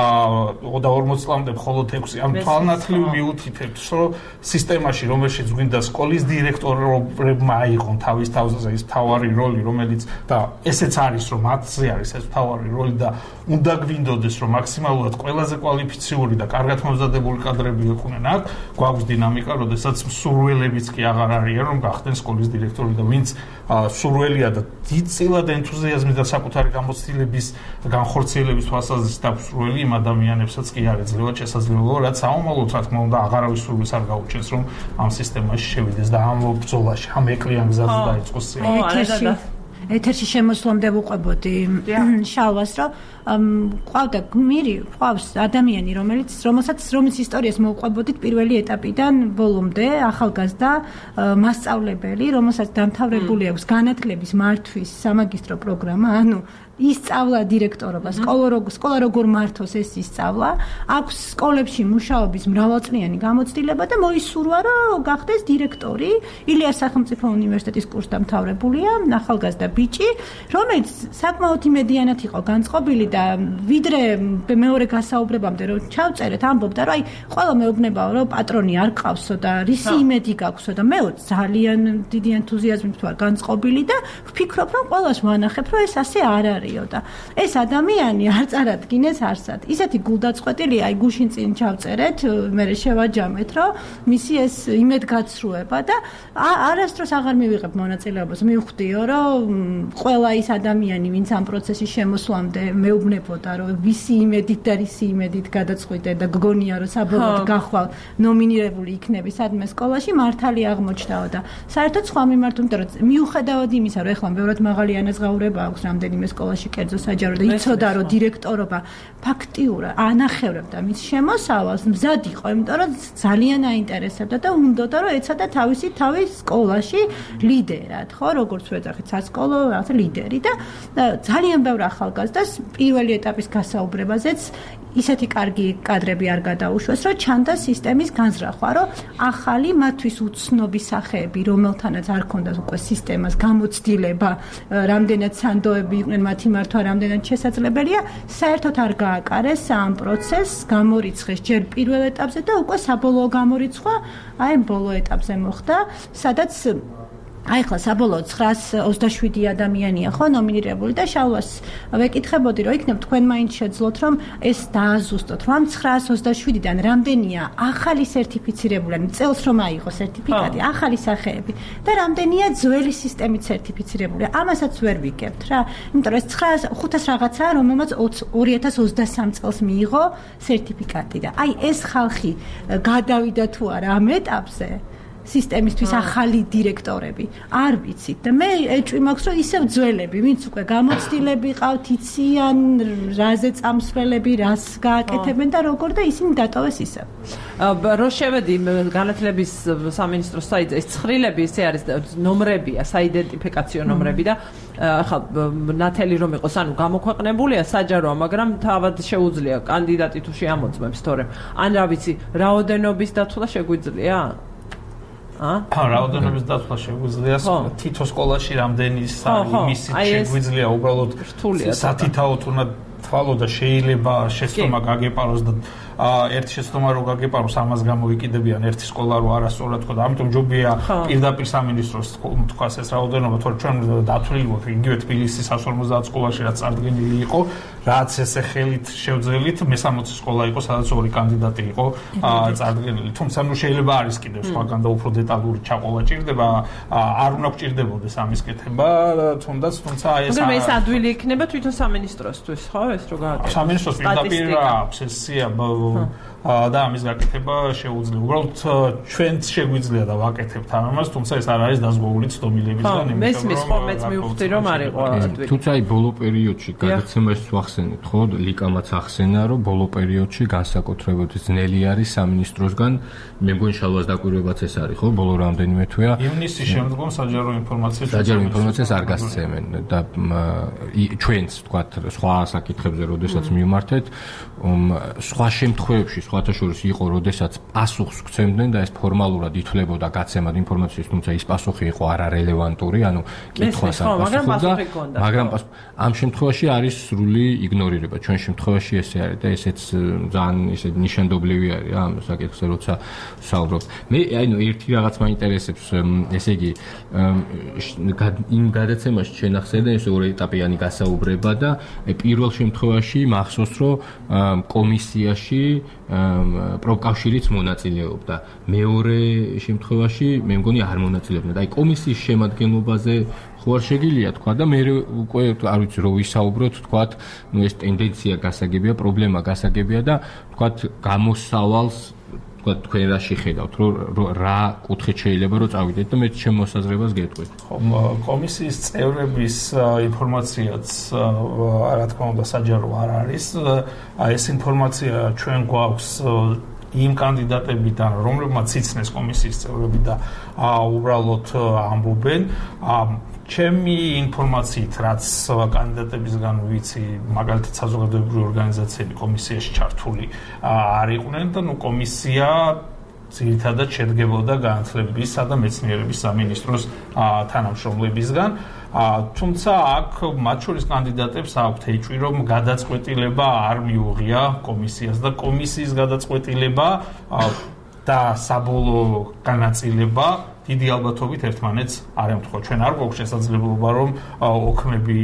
აა და ორმოც წლამდე მხოლოდ ექვსი. ამ თვალნათლივ მიუთითებთ, რომ სისტემაში, რომელშიც გვინდა სკოლის დირექტორებმა აიღონ თავის თავზე ის მთავარი როლი, რომელიც და ესეც არის, რომ მათზე არის ეს მთავარი როლი და უნდა გვინდოდეს, რომ მაქსიმალურად ყველაზე კვალიფიციური და კარგად მომზადებული კადრები იყვნენ აქ, გვაქვს დინამიკა, როდესაც სურვილებიც კი აღარ არიან, რომ გახდნენ სკოლის დირექტორი და ვინც სურველია და დიდწილად ენთუზიაზმი და საკუთარი გამოცდილების განხორციელების თვალსაზრისით აქვს სურვილი, იმ ადამიანებსაც კი არ ეძლევათ შესაძლებლობა, რაც საომალოდ რა თქმა უნდა აღარავის სურვილს არ გაუჩენს, რომ ამ სისტემაში შევიდეს და ამ ბრძოლაში, ამ ეკლიან გზაზე დაიწყოს სიამოვნება. ეთერში შემოსვლამდე ვუყვებოდი შალვას, რომ ყავდა გმირი, ყავს ადამიანი, რომელიც რომელსაც რომის ისტორიას მოვყვებოდით პირველი ეტაპიდან ბოლომდე, ახალგაზრდა მასწავლებელი, რომელსაც დამთავრებული აქვს განათლების მართვის სამაგისტრო პროგრამა, ანუ ისწავლა დირექტორობა, სკოლა როგორ მართოს ეს ისწავლა, აქვს სკოლებში მუშაობის მრავალწლიანი გამოცდილება და მოისურვა, რომ გახდეს დირექტორი. ილიას სახელმწიფო უნივერსიტეტის კურსდამთავრებულია, ახალგაზრდა ბიჭი, რომელიც საკმაოდ იმედიანად იყო განწყობილი და ვიდრე მეორე გასაუბრებამდე რომ ჩავწერეთ, ამბობდა, რომ აი ყველა მეუბნებაო, რომ პატრონი არ ყავსო და რისი იმედი გაქვსო და მე ძალიან დიდი ენთუზიაზმით ვარ განწყობილი და ვფიქრობ, რომ ყველას ვანახებ, რომ ეს ასე არ არის. და ეს ადამიანი არ წარადგინეს არსად. ისეთი გულდაწყვეტილი, აი გუშინ წინ ჩავწერეთ, მე შევაჯამეთ, რომ მისი ეს იმედგაცრუება და არასდროს აღარ მივიღებ მონაწილეობას. მივხვდიო, რომ ყველა ის ადამიანი, ვინც ამ პროცესის შემოსვლამდე მეუბნებოდა, რომ ვისი იმედით და რისი იმედით გადაწყვიტე და გგონია, რომ საბოლოოდ გახვალ ნომინირებული იქნები სადმე სკოლაში, მართალი აღმოჩნდაო და საერთოდ სხვა მიმართ უნდა რომ მიუხედავად იმისა, რომ ეხლა ბევრად მაღალი ანაზღაურება აქვს რამდენიმე სკოლა კერძო საჯარო და იცოდა რომ დირექტორობა ფაქტიურად ანახევრებდა მის შემოსავალს, მზად იყო, იმიტომ რომ ძალიან აინტერესებდა და უნდოდა რომ ეცადა თავისი თავის სკოლაში ლიდერად, ხო, როგორც ვეძახით, სასკოლო რაღაცა ლიდერი და ძალიან ბევრ ახალგაზრდას პირველი ეტაპის გასაუბრებაზეც ისეთი კარგი კადრები არ გადაუშვეს, რომ ჩანდა სისტემის განზრახვა, რომ ახალი მათთვის უცნობი სახეები, რომელთანაც არ ქონდათ უკვე სისტემას გამოცდილება, რამდენად სანდოები იყვნენ მათი მართვა, რამდენად შესაძლებელია, საერთოდ არ გააკარეს ამ პროცესს, გამორიცხეს ჯერ პირველ ეტაპზე და უკვე საბოლოო გამორიცხვა აი ბოლო ეტაპზე მოხდა, სადაც აი ხლა საბოლოო ცხრაას ოცდაშვიდი ადამიანია ხო ნომინირებული და შალვას ვეკითხებოდი რომ იქნებ თქვენ მაინც შეძლოთ რომ ეს დააზუსტოთ რომ ამ ცხრაას ოცდაშვიდიდან რამდენია ახალი სერტიფიცირებული ან წელს რომ აიღო სერტიფიკატი ახალი სახეები და რამდენია ძველი სისტემით სერტიფიცირებული ამასაც ვერ ვიგებთ რა იმიტომ რომ ეს ცხრაას ხუთას რაღაცაა რომელმაც ორი ათას ოცდასამ წელს მიიღო სერტიფიკატი და აი ეს ხალხი გადავიდა თუ არა ამ ეტაპზე სისტემისთვის ახალი დირექტორები არ ვიცით და მე ეჭვი მაქვს რომ ისევ ძველები ვინც უკვე გამოცდილები ყავთ იციან რაზე წამსვლელები რას გააკეთებენ და როგორ და ისინი დატოვეს ისევ რო შევედი განათლების სამინისტროს საიტზე ეს ცხრილები ესე არის ნომრებია საიდენტიფიკაციო ნომრები და ახლა ნათელი რომ იყოს ანუ გამოქვეყნებულია საჯაროა მაგრამ თავად შეუძლია კანდიდატი თუ შეამოწმებს თორემ ან რა ვიცი რაოდენობის დათვლა შეგვიძლია აა რაოდენობის დათვლა შეგვიძლია თითო სკოლაში რამდენის იმის შეგვიძლია უბრალოდ სათითაოდ უნდა თვალო და შეიძლება შეცდომა გაგეპაროს და ერთი შეცდომა რო გაგეპაროს ამას გამოიკიდებიან ერთი სკოლა რო არასწორად თქო და ამიტომ ჯობია პირდაპირ სამინისტროს თქვას ეს რაოდენობა თორე ჩვენ დათვლილი ვართ იგივე თბილისის სამს ორმოცდაათ სკოლაში რაც წარდგენილი იყო რაც ესე ხელით შევძელით მესამოცი სკოლა იყო სადაც ორი კანდიდატი იყო წარდგენილი თუმცა ნუ შეიძლება არის კიდევ სხვაგან და უფრო დეტალური ჩაყოლა ჭირდება არ უნდა გჭირდებოდეს ამის კეთება თუნდაც თუმცა აი ეს მაგრამ ეს ადვილი იქნება თვითონ სამინისტროსთვის ხო ეს სამინისტროს რო გააკეთოს. სამინისტროს პირდაპირ აბსესია და ამის გაკეთება შეუძლია. უბრალოდ ჩვენც შეგვიძლია და ვაკეთებთ ამას, თუმცა ეს არ არის დაზღვეული ცდომილებისგან, იმიტომ რომ მესმის ხო მეც მივხვდი რომ არ იყო ადვილი. თუმცა აი ბოლო პერიოდში გადაცემაში ვახსენეთ, ხო, ლიკამაც ახსენა, რომ ბოლო პერიოდში განსაკუთრებით ძნელი არის სამინისტროსგან, მე მგონი შალვას დაკვირვებაც ეს არის, ხო, ბოლო რამდენიმე თვეა. ივნისის შემდგომ საჯარო ინფორმაციას საჯარო ინფორმაციას არ გასცემენ და ჩვენც თქვათ სხვა საკითხებზე როდესაც მივმართეთ, სხვა შემთხვევებში სხვათა შორის იყო, როდესაც პასუხს გვცემდნენ და ეს ფორმალურად ითვლებოდა გაცემად ინფორმაციის, თუმცა ის პასუხი იყო არარელევანტური, ანუ კითხვას არ პასუხობდა, მაგრამ ამ შემთხვევაში არის სრული იგნორირება. ჩვენ შემთხვევაში ესე არის და ესეც ძალიან ისე ნიშანდობლივი არის რა ამ საკითხზე, როცა საუბრობთ. მე აინუ ერთი რაღაც მაინტერესებს, ესე იგი იმ გადაცემაში ჩვენ ახსენე ეს ორი ეტაპიანი გასაუბრება და პირველ შემთხვევაში მახსოვს, რომ კომისიაში პროფკავშირიც მონაწილეობდა. მეორე შემთხვევაში მე მგონი არ მონაწილეობდა. აი კომისიის შემადგენლობაზე ხო არ შეგიძლია თქვა და მე უკვე არ ვიცი რო ვისაუბროთ, თქვათ, ნუ ეს ტენდენცია გასაგებია, პრობლემა გასაგებია და თქვათ გამოსავალს თქვათ თქვენ რა შეხედავთ, რომ რა კუთხით შეიძლება რომ წავიდეთ და მე ჩემ მოსაზრებას გეტყვით. ხო, კომისიის წევრების ინფორმაციაც რა თქმა უნდა საჯარო არ არის. ეს ინფორმაცია ჩვენ გვაქვს იმ კანდიდატებიდან, რომლებმაც იცნეს კომისიის წევრები და უბრალოდ ამბობენ. ჩემი ინფორმაციით, რაც კანდიდატებისგან ვიცი, მაგალითად საზოგადოებრივი ორგანიზაციები კომისიაში ჩართული არ იყვნენ და ნუ კომისია ძირითადად შედგებოდა განათლებისა და მეცნიერების სამინისტროს თანამშრომლებისგან. თუმცა აქ მათ შორის კანდიდატებს აქვთ ეჭვი, რომ გადაწყვეტილება არ მიუღია კომისიას და კომისიის გადაწყვეტილება და საბოლოო განაწილება დიდი ალბათობით ერთმანეთს არ ემთხვევა. ჩვენ არ გვაქვს შესაძლებლობა, რომ ოქმები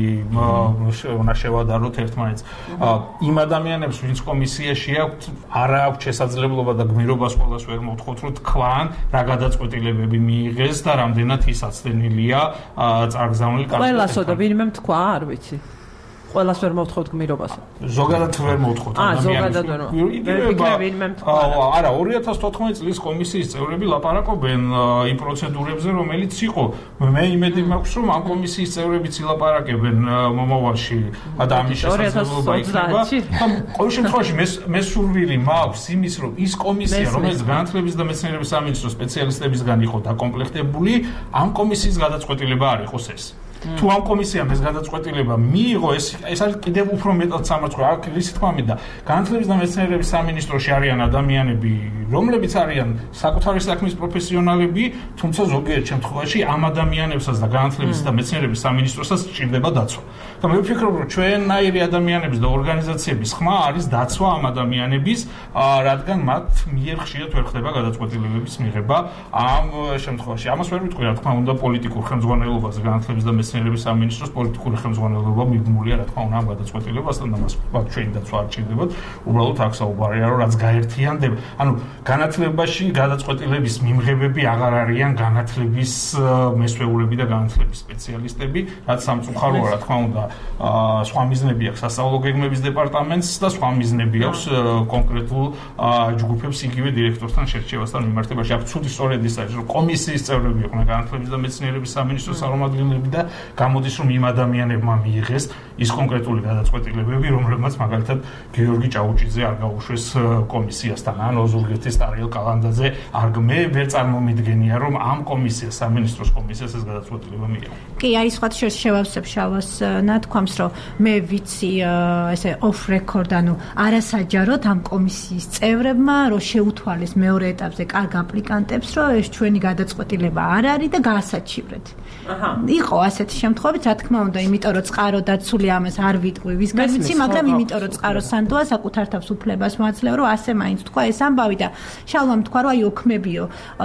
უნდა შევადაროთ ერთმანეთს. იმ ადამიანებს, ვინც კომისიაში აქვთ, არ აქვთ შესაძლებლობა და გმირობას ყველას ვერ მოთხოვთ, რომ თქვან რა გადაწყვეტილებები მიიღეს და რამდენად ის აცდენილია წარგზავნილი კანონით. ყველასო და ვინმე თქვა, არ ვიცი. ყველას ვერ მოვთხოვთ გმირობას. ზოგადად ვერ მოვთხოვთ ადამიანებს. აა, ზოგადად ვერ. ვიკრები მე თქვა. არა, ორი ათას თოთხმეტი წლის კომისიის წევრები ლაპარაკობენ იმ პროცედურებზე, რომელიც იყო. მე იმედი მაქვს, რომ ამ კომისიის წევრებიც ილაპარაკებენ მომავალში და ამის შესაძლებლობა იქნება. ყოველ შემთხვევაში მე სურვილი მაქვს იმის, რომ ის კომისია, რომელიც განათლების და მეცნიერების სამინისტროს სპეციალისტებისგან იყო დაკომპლექტებული, ამ კომისიის გადაწყვეტილება არ იყოს ეს. თუ ამ კომისიამ ეს გადაწყვეტილება მიიღო, ეს ეს არის კიდევ უფრო მეტად სამარცხვე. აქ ისე თქვა მინდა, განათლების და მეცნიერების სამინისტროში არიან ადამიანები, რომლებიც არიან საკუთარი საქმის პროფესიონალები, თუმცა ზოგიერთ შემთხვევაში ამ ადამიანებსაც და განათლების და მეცნიერების სამინისტროსაც სჭირდება დაცვა. და მე ვფიქრობ, რომ ჩვენნაირი ადამიანების და ორგანიზაციების ხმა არის დაცვა ამ ადამიანების, რადგან მათ მიერ ხშირად ვერ ხდება გადაწყვეტილებების მიღება ამ შემთხვევაში. ამას ვერ ვიტყვი, რა თქმა უნდა, პოლიტიკურ ხელმძღვანელობაზე განათლების და მეცნიერების სამინისტროს პოლიტიკური ხელმძღვანელობა მიბმულია, რა თქმა უნდა, ამ გადაწყვეტილებასთან და მას ჩვენი დაცვა არ ჭირდებათ. უბრალოდ აქ საუბარია, რომ რაც გაერთიანდება, ანუ განათლებაში გადაწყვეტილების მიმღებები აღარ არიან განათლების მესვეულები და განათლების სპეციალისტები, რაც სამწუხაროა, რა თქმა უნდა, სხვა მიზნები აქვს სასწავლო გეგმების დეპარტამენტს და სხვა მიზნები აქვს კონკრეტულ ჯგუფებს იგივე დირექტორთან შერჩევასთან მიმართებაში. აქ ცუდი სწორედ ის არის, რომ კომისიის წევრები იყვნენ განათლების და მეცნიერების სამინისტროს წარმომადგენლები და გამოდის, რომ იმ ადამიანებმა მიიღეს ის კონკრეტული გადაწყვეტილებები, რომლებმაც მაგალითად გიორგი ჭაუჭიძე არ გაუშვეს კომისიასთან, ან ოზურგეთის ტარიელ კალანდაძე არ მე ვერ წარმომიდგენია, რომ ამ კომისიას, სამინისტროს კომისიას ეს გადაწყვეტილება მიიღო. კი, აი სხვა შორის შევავსებ შალვას ნათქვამს, რომ მე ვიცი ესე off record, ანუ არასაჯაროდ ამ კომისიის წევრებმა რომ შეუთვალეს მეორე ეტაპზე კარგ აპლიკანტებს, რომ ეს ჩვენი გადაწყვეტილება არ არის და გაასაჩივრეთ. აჰა. იყო ასეთი შემთხვევები, რა თქმა უნდა, იმიტომ რომ წყარო დაცული ამას არ ვიტყვი, ვისგან ვიცი, მაგრამ იმიტომ რომ წყარო სანდოა საკუთარ თავს უფლებას მოაძლევ, რომ ასე მაინც თქვა ეს ამბავი და შალვამ თქვა, რომ აი ოქმებიო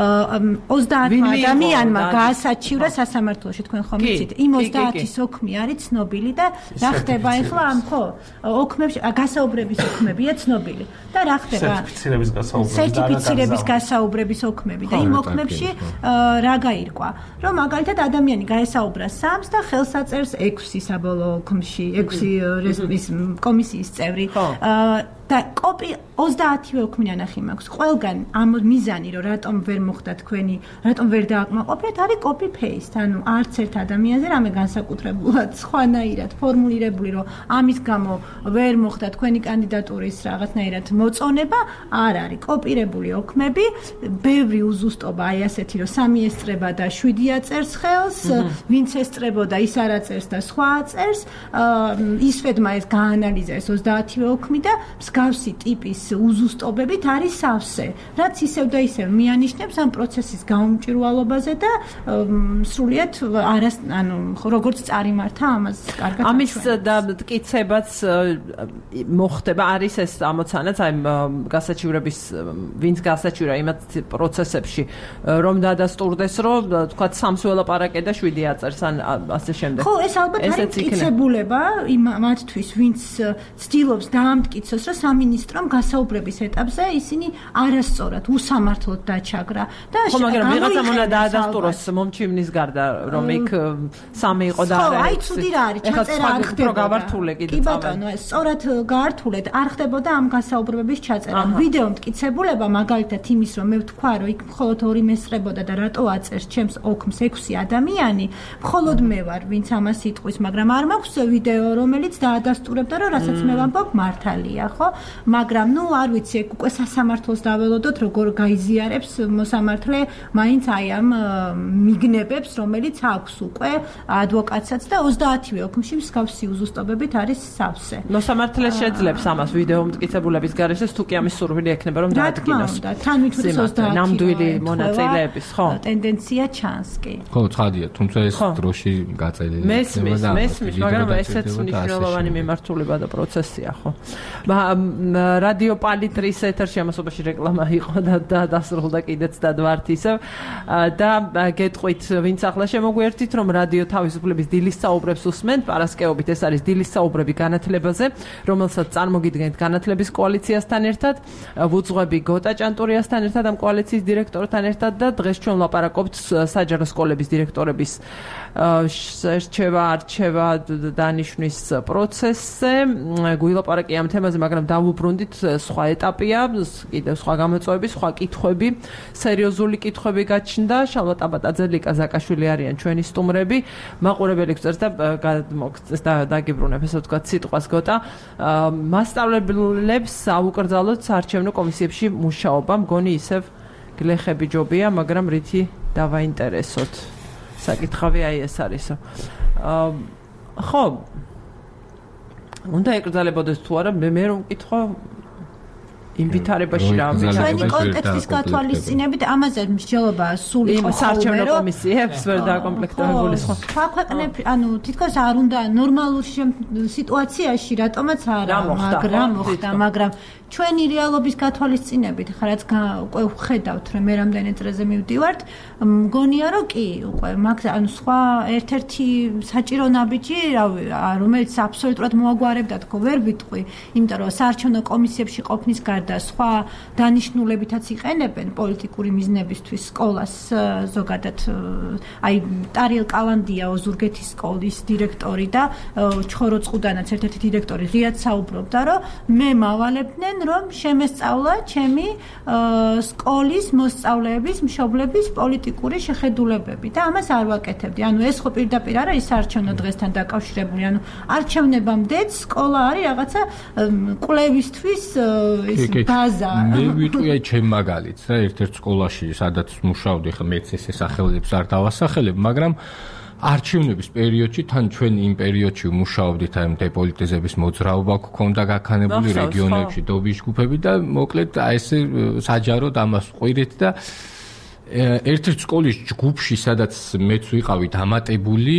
ოცდაათმა ადამიანმა გაასაჩივრა სასამართლოში, თქვენ ხომ იცით? იმ ოცდაათის ოქმი არის ცნობილი და რა ხდება ახლა ამ ხო? ოქმებში გასაუბრების ოქმებია ცნობილი. და რა ხდება? სერტიფიცირების გასაუბრების სერტიფიცირების გასაუბრების ოქმები და იმ ოქმებში რა გაირკვა? რომ მაგალითად ადამიანი გაესაუბრა სამ სამს და ხელს აწერს ექვსი საბოლოო ოქმში, ექვსი რესპის კომისიის წევრი. და კოპი ოცდაათივე ოქმი ნანახი მაქვს. ყველგან ამ მიზანი რომ რატომ ვერ მოხდა თქვენი, რატომ ვერ დააკმაყოფილეთ, არის copy paste. ანუ არც ერთ ადამიანზე რამე განსაკუთრებულად სხვანაირად ფორმულირებული, რომ ამის გამო ვერ მოხდა თქვენი კანდიდატურის რაღაცნაირად მოწონება, არ არის. კოპირებული ოქმები, ბევრი უზუსტობა აი ასეთი, რომ სამი ესწრება და შვიდი აწერს ხელს, ვინც ესწრებოდა ის არ აწერს და სხვა აწერს. ისვედმა ეს გაანალიზეს ოცდაათივე ოქმი და მსგავსი ტიპის უზუსტობებით არის სავსე, რაც ისევ და ისევ მიანიშნებს ამ პროცესის გაუმჭირვალობაზე და სრულიად არას, ანუ როგორც წარიმართა ამას კარგად. ამის დამტკიცებაც მოხდება, არის ეს ამოცანაც, აი გასაჩივრების, ვინც გასაჩივრა იმათ პროცესებში, რომ დადასტურდეს, რომ თქვა სამს ველაპარაკე და შვიდი აწერს ან ასე შემდეგ. ხო, ეს ალბათ არის მტკიცებულება მათთვის, ვინც ცდილობს დაამტკიცოს, რომ სამინისტრომ გასაუბრების ეტაპზე ისინი არასწორად უსამართლოდ დაჩაგრა და ხო, მაგრამ ვიღაცა უნდა დაადასტუროს მომჩივნის გარდა, რომ იქ სამი იყო და არა. ხო, აი ცუდი რა არის, ჩაწერა არ ხდებოდა. გავართულე კიდე. კი ბატონო, ეს სწორად გაართულეთ, არ ხდებოდა ამ გასაუბრების ჩაწერა. ვიდეო მტკიცებულება მაგალითად იმის, რომ მე ვთქვა, რომ იქ მხოლოდ ორი მესწრებოდა და რატო აწერს ჩემს ოქმს ექვსი ადამიანი, მხოლოდ მე ვარ, ვინც ამას იტყვის, მაგრამ არ მაქვს ვიდეო, რომელიც დაადასტურებდა, რომ რასაც მე ვამბობ მართალია, ხო? მაგრამ ნუ არ ვიცი, ეგ უკვე სასამართლოს დაველოდოთ, როგორ გაიზიარებს მოსამართლე მაინც აი ამ მიგნებებს, რომელიც აქვს უკვე ადვოკატსაც და ოცდაათივე ოქმში მსგავსი უზუსტობებით არის სავსე. მოსამართლეს შეძლებს ამას ვიდეო მტკიცებულების გარეშე, თუ კი ამის სურვილი ექნება, რომ დაადგინოს. და თან ვითვლით ოცდაათი ნამდვილი მონაწილეების, ხო? ტენდენცია ჩანს კი. ხო, ცხადია, თუმცა ეს დროში გაწელილი. მესმის, მესმის, მაგრამ ესეც მნიშვნელოვანი მიმართულება და პროცესია, ხო? რადიო პალიტრის ეთერში ამასობაში რეკლამა იყო და დასრულდა კიდეც დადვართ ისევ და გეტყვით, ვინც ახლა შემოგვიერთით, რომ რადიო თავისუფლების დილის საუბრებს უსმენთ, პარასკევობით ეს არის დილის საუბრები განათლებაზე, რომელსაც წარმოგიდგენთ განათლების კოალიციასთან ერთად, ვუძღვები გოტა ჭანტურიასთან ერთად, ამ კოალიციის დირექტორთან ერთად და დღეს ჩვენ ვლაპარაკობთ საჯარო სკოლების დირექტორების შერჩევა, არჩევა, დანიშვნის პროცესზე. გვილაპარაკი ამ თემაზე, მაგრამ დავუბრუნდით სხვა ეტაპია, კიდევ სხვა გამოწვევები, სხვა კითხვები, სერიოზული კითხვები გაჩნდა. შალვა ტაბატაძე, ლიკა ზაკაშვილი არიან ჩვენი სტუმრები. მაყურებელი გწერს და მოგწეს და დაგიბრუნებ, ესე ვთქვათ, სიტყვას გოტა. მასწავლებლებს აუკრძალოთ საარჩევნო კომისიებში მუშაობა, მგონი ისევ გლეხები ჯობია, მაგრამ რითი დავაინტერესოთ. საკითხავი აი ეს არისო. ხო, უნდა ეკრძალებოდეს თუ არა, მე მე რომ მკითხო იმ ვითარებაში რა ვიცი. ჩვენი კონტექსტის გათვალისწინებით ამაზე მსჯელობა სულ იყო საარჩევნო კომისიებს ვერ დააკომპლექტებული სხვა. სხვა ქვეყნები, ანუ თითქოს არ უნდა ნორმალურ სიტუაციაში რატომაც არა, მაგრამ მოხდა, მაგრამ ჩვენი რეალობის გათვალისწინებით, ხა რაც უკვე ვხედავთ, რომ მე რამდენი წრეზე მივდივართ, მგონია რომ კი, უკვე მაგ ანუ სხვა ერთ-ერთი საჭირო ნაბიჯი, რომელიც აბსოლუტურად მოაგვარებდა, თქო, ვერ ვიტყვი, იმიტომ რომ საარჩევნო კომისიებში ყოფნის გარდა სხვა დანიშნულებითაც იყენებენ პოლიტიკური მიზნებისთვის სკოლას ზოგადად, აი ტარიელ კალანდია ოზურგეთის სკოლის დირექტორი და ჩხოროწყუდანაც ერთ-ერთი დირექტორი ღიად საუბრობდა, რომ მე მავალებდნენ რომ შემესწავლა ჩემი სკოლის მოსწავლეების, მშობლების პოლიტიკური შეხედულებები და ამას არ ვაკეთებდი. ანუ ეს ხო პირდაპირ არა ის საარჩევნო დღესთან დაკავშირებული, ანუ არჩევნებამდეც სკოლა არის რაღაცა კვლევისთვის ის ბაზა. მე ვიტყვი აი ჩემ მაგალითს რა, ერთ-ერთ სკოლაში, სადაც მუშაობდი, ხა მეც ეს სახელებს არ დავასახელებ, მაგრამ არჩევნების პერიოდში თან ჩვენ იმ პერიოდში მუშაობდით აი დეპოლიტიზების მოძრაობა გქონდა გაქანებული რეგიონებში დობის ჯგუფები და მოკლედ აი ეს საჯაროდ ამას ყვირით და ერთ-ერთ სკოლის ჯგუფში, სადაც მეც ვიყავი დამატებული,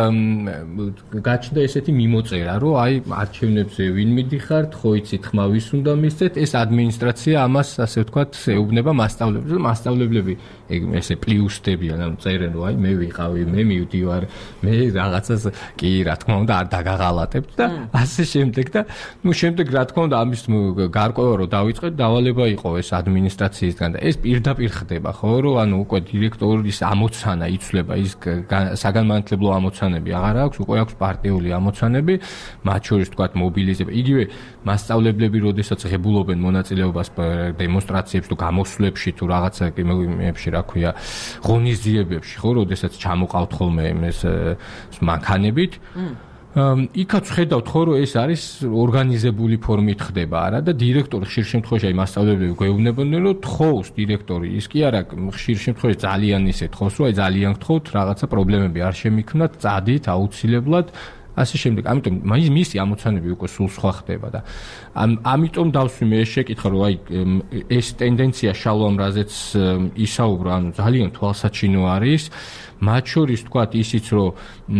გაჩნდა ესეთი მიმოწერა, რომ აი არჩევნებზე ვინ მიდიხართ, ხო იცით ხმა ვის უნდა მისცეთ, ეს ადმინისტრაცია ამას ასე ვთქვათ ეუბნება მასწავლებლებს. მასწავლებლები ესე პლუსდებიან, ანუ წერენ, რომ აი მე ვიყავი, მე მივდივარ, მე რაღაცას კი რა თქმა უნდა არ დაგაღალატებთ და ასე შემდეგ და ნუ შემდეგ რა თქმა უნდა ამის გარკვევა რომ დავიწყეთ, დავალება იყო ეს ადმინისტრაციისგან და ეს პირდაპირ ხდება, ხო? რომ ანუ უკვე დირექტორის ამოცანა იცვლება, ის საგანმანათლებლო ამოცანები აღარ აქვს, უკვე აქვს პარტიული ამოცანები, მათ შორის თქვათ მობილიზება. იგივე მასწავლებლები, როდესაც ღებულობენ მონაწილეობას დემონსტრაციებში თუ გამოსვლებში თუ რაღაცა იმებში, რა ქვია, ღონისძიებებში, ხო, როდესაც ჩამოყავთ ხოლმე ეს მანქანებით. იქაც ხედავთ ხო, რომ ეს არის ორგანიზებული ფორმით ხდება არა და დირექტორი ხშირ შემთხვევაში აი მასწავლებლები გვეუბნებოდნენ, რომ თხოვს დირექტორი, ის კი არა ხშირ შემთხვევაში ძალიან ისე თხოვს, რომ აი ძალიან გთხოვთ რაღაცა პრობლემები არ შემიქმნათ, წადით აუცილებლად ასე შემდეგ. ამიტომ მაინც მისი ამოცანები უკვე სულ სხვა ხდება და ამიტომ დავსვი მე ეს შეკითხა, რომ აი ეს ტენდენცია შალვა რაზეც ისაუბრა, ანუ ძალიან თვალსაჩინო არის. მათ შორის თქვათ ისიც, რომ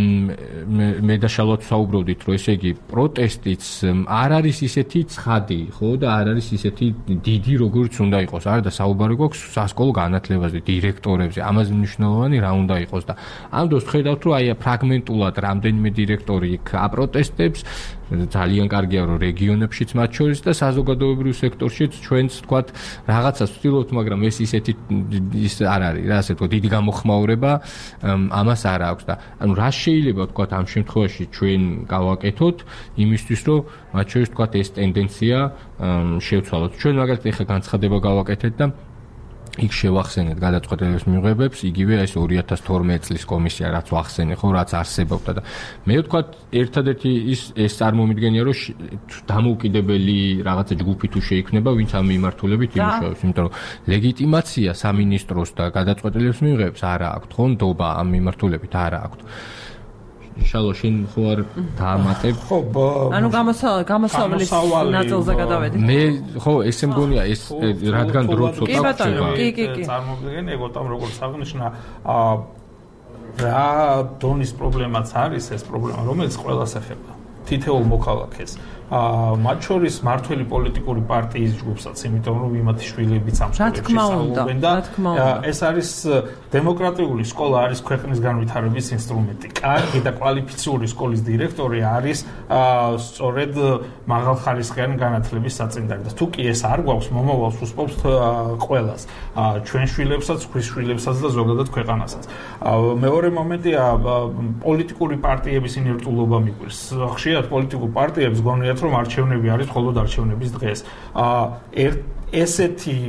მე და შალვაც საუბრობდით, რომ ესე იგი პროტესტიც არ არის ისეთი ცხადი, ხო და არ არის ისეთი დიდი, როგორც უნდა იყოს. არა და საუბარი გვაქვს სასკოლო განათლებაზე, დირექტორებზე, ამაზე მნიშვნელოვანი რა უნდა იყოს და ამ დროს ხედავთ, რომ აი ფრაგმენტულად რამდენიმე დირექტორი იქ აპროტესტებს, ძალიან კარგია, რომ რეგიონებშიც მათ შორის და საზოგადოებრივ სექტორშიც ჩვენც თქვათ რაღაცას ვცდილობთ, მაგრამ ეს ისეთი ის არ არის, რა ასე ვთქვათ, დიდი გამოხმაურება ამას არ აქვს და ანუ რა შეიძლება ვთქვათ ამ შემთხვევაში ჩვენ გავაკეთოთ იმისთვის, რომ მათ შორის ვთქვათ ეს ტენდენცია შევცვალოთ. ჩვენ მაგალითად ეხლა განცხადება გავაკეთეთ და იქ შევახსენეთ გადაწყვეტილების მიღებებს, იგივე ეს ორი ათას თორმეტი წლის კომისია, რაც ვახსენე, ხო, რაც არსებობდა და მე ვთქვათ, ერთადერთი ის ეს წარმომიდგენია, რომ დამოუკიდებელი რაღაცა ჯგუფი თუ შეიქმნება, ვინც ამ მიმართულებით იმუშავებს, იმიტომ რომ ლეგიტიმაცია სამინისტროს და გადაწყვეტილების მიღებებს არ აქვს, ხო, ნდობა ამ მიმართულებით არ აქვს. შალო შენ ხო არ დაამატებ? ხო, ანუ გამოსავლის ნაწილზე გადავედი. მე ხო, ესე მგონია ეს რადგან დროც ცოტა ხდება. კი, კი, კი. წარმოგიდგენია, ეგოთამ როგორც აღნიშნა, რა დონის პრობლემაც არის ეს პრობლემა, რომელიც ყველას ეხება. თითოეულ მოქალაქეს. მათ შორის მართველი პოლიტიკური პარტიის ჯგუფსაც, იმიტომ რომ იმათი შვილებიც ამ სკოლებში სწავლობენ და ეს არის დემოკრატიული სკოლა არის ქვეყნის განვითარების ინსტრუმენტი. კარგი და კვალიფიციური სკოლის დირექტორი არის სწორედ მაღალხარისხიანი განათლების საწინდარი და თუ კი ეს არ გვაქვს, მომავალს უსპობს ყველას. ჩვენ შვილებსაც, ხვის შვილებსაც და ზოგადად ქვეყანასაც. მეორე მომენტია პოლიტიკური პარტიების ინერტულობა მიგვირს. ხშირად პოლიტიკურ პარტიებს გონიათ რომ არჩევნები არის მხოლოდ არჩევნების დღეს. ესეთი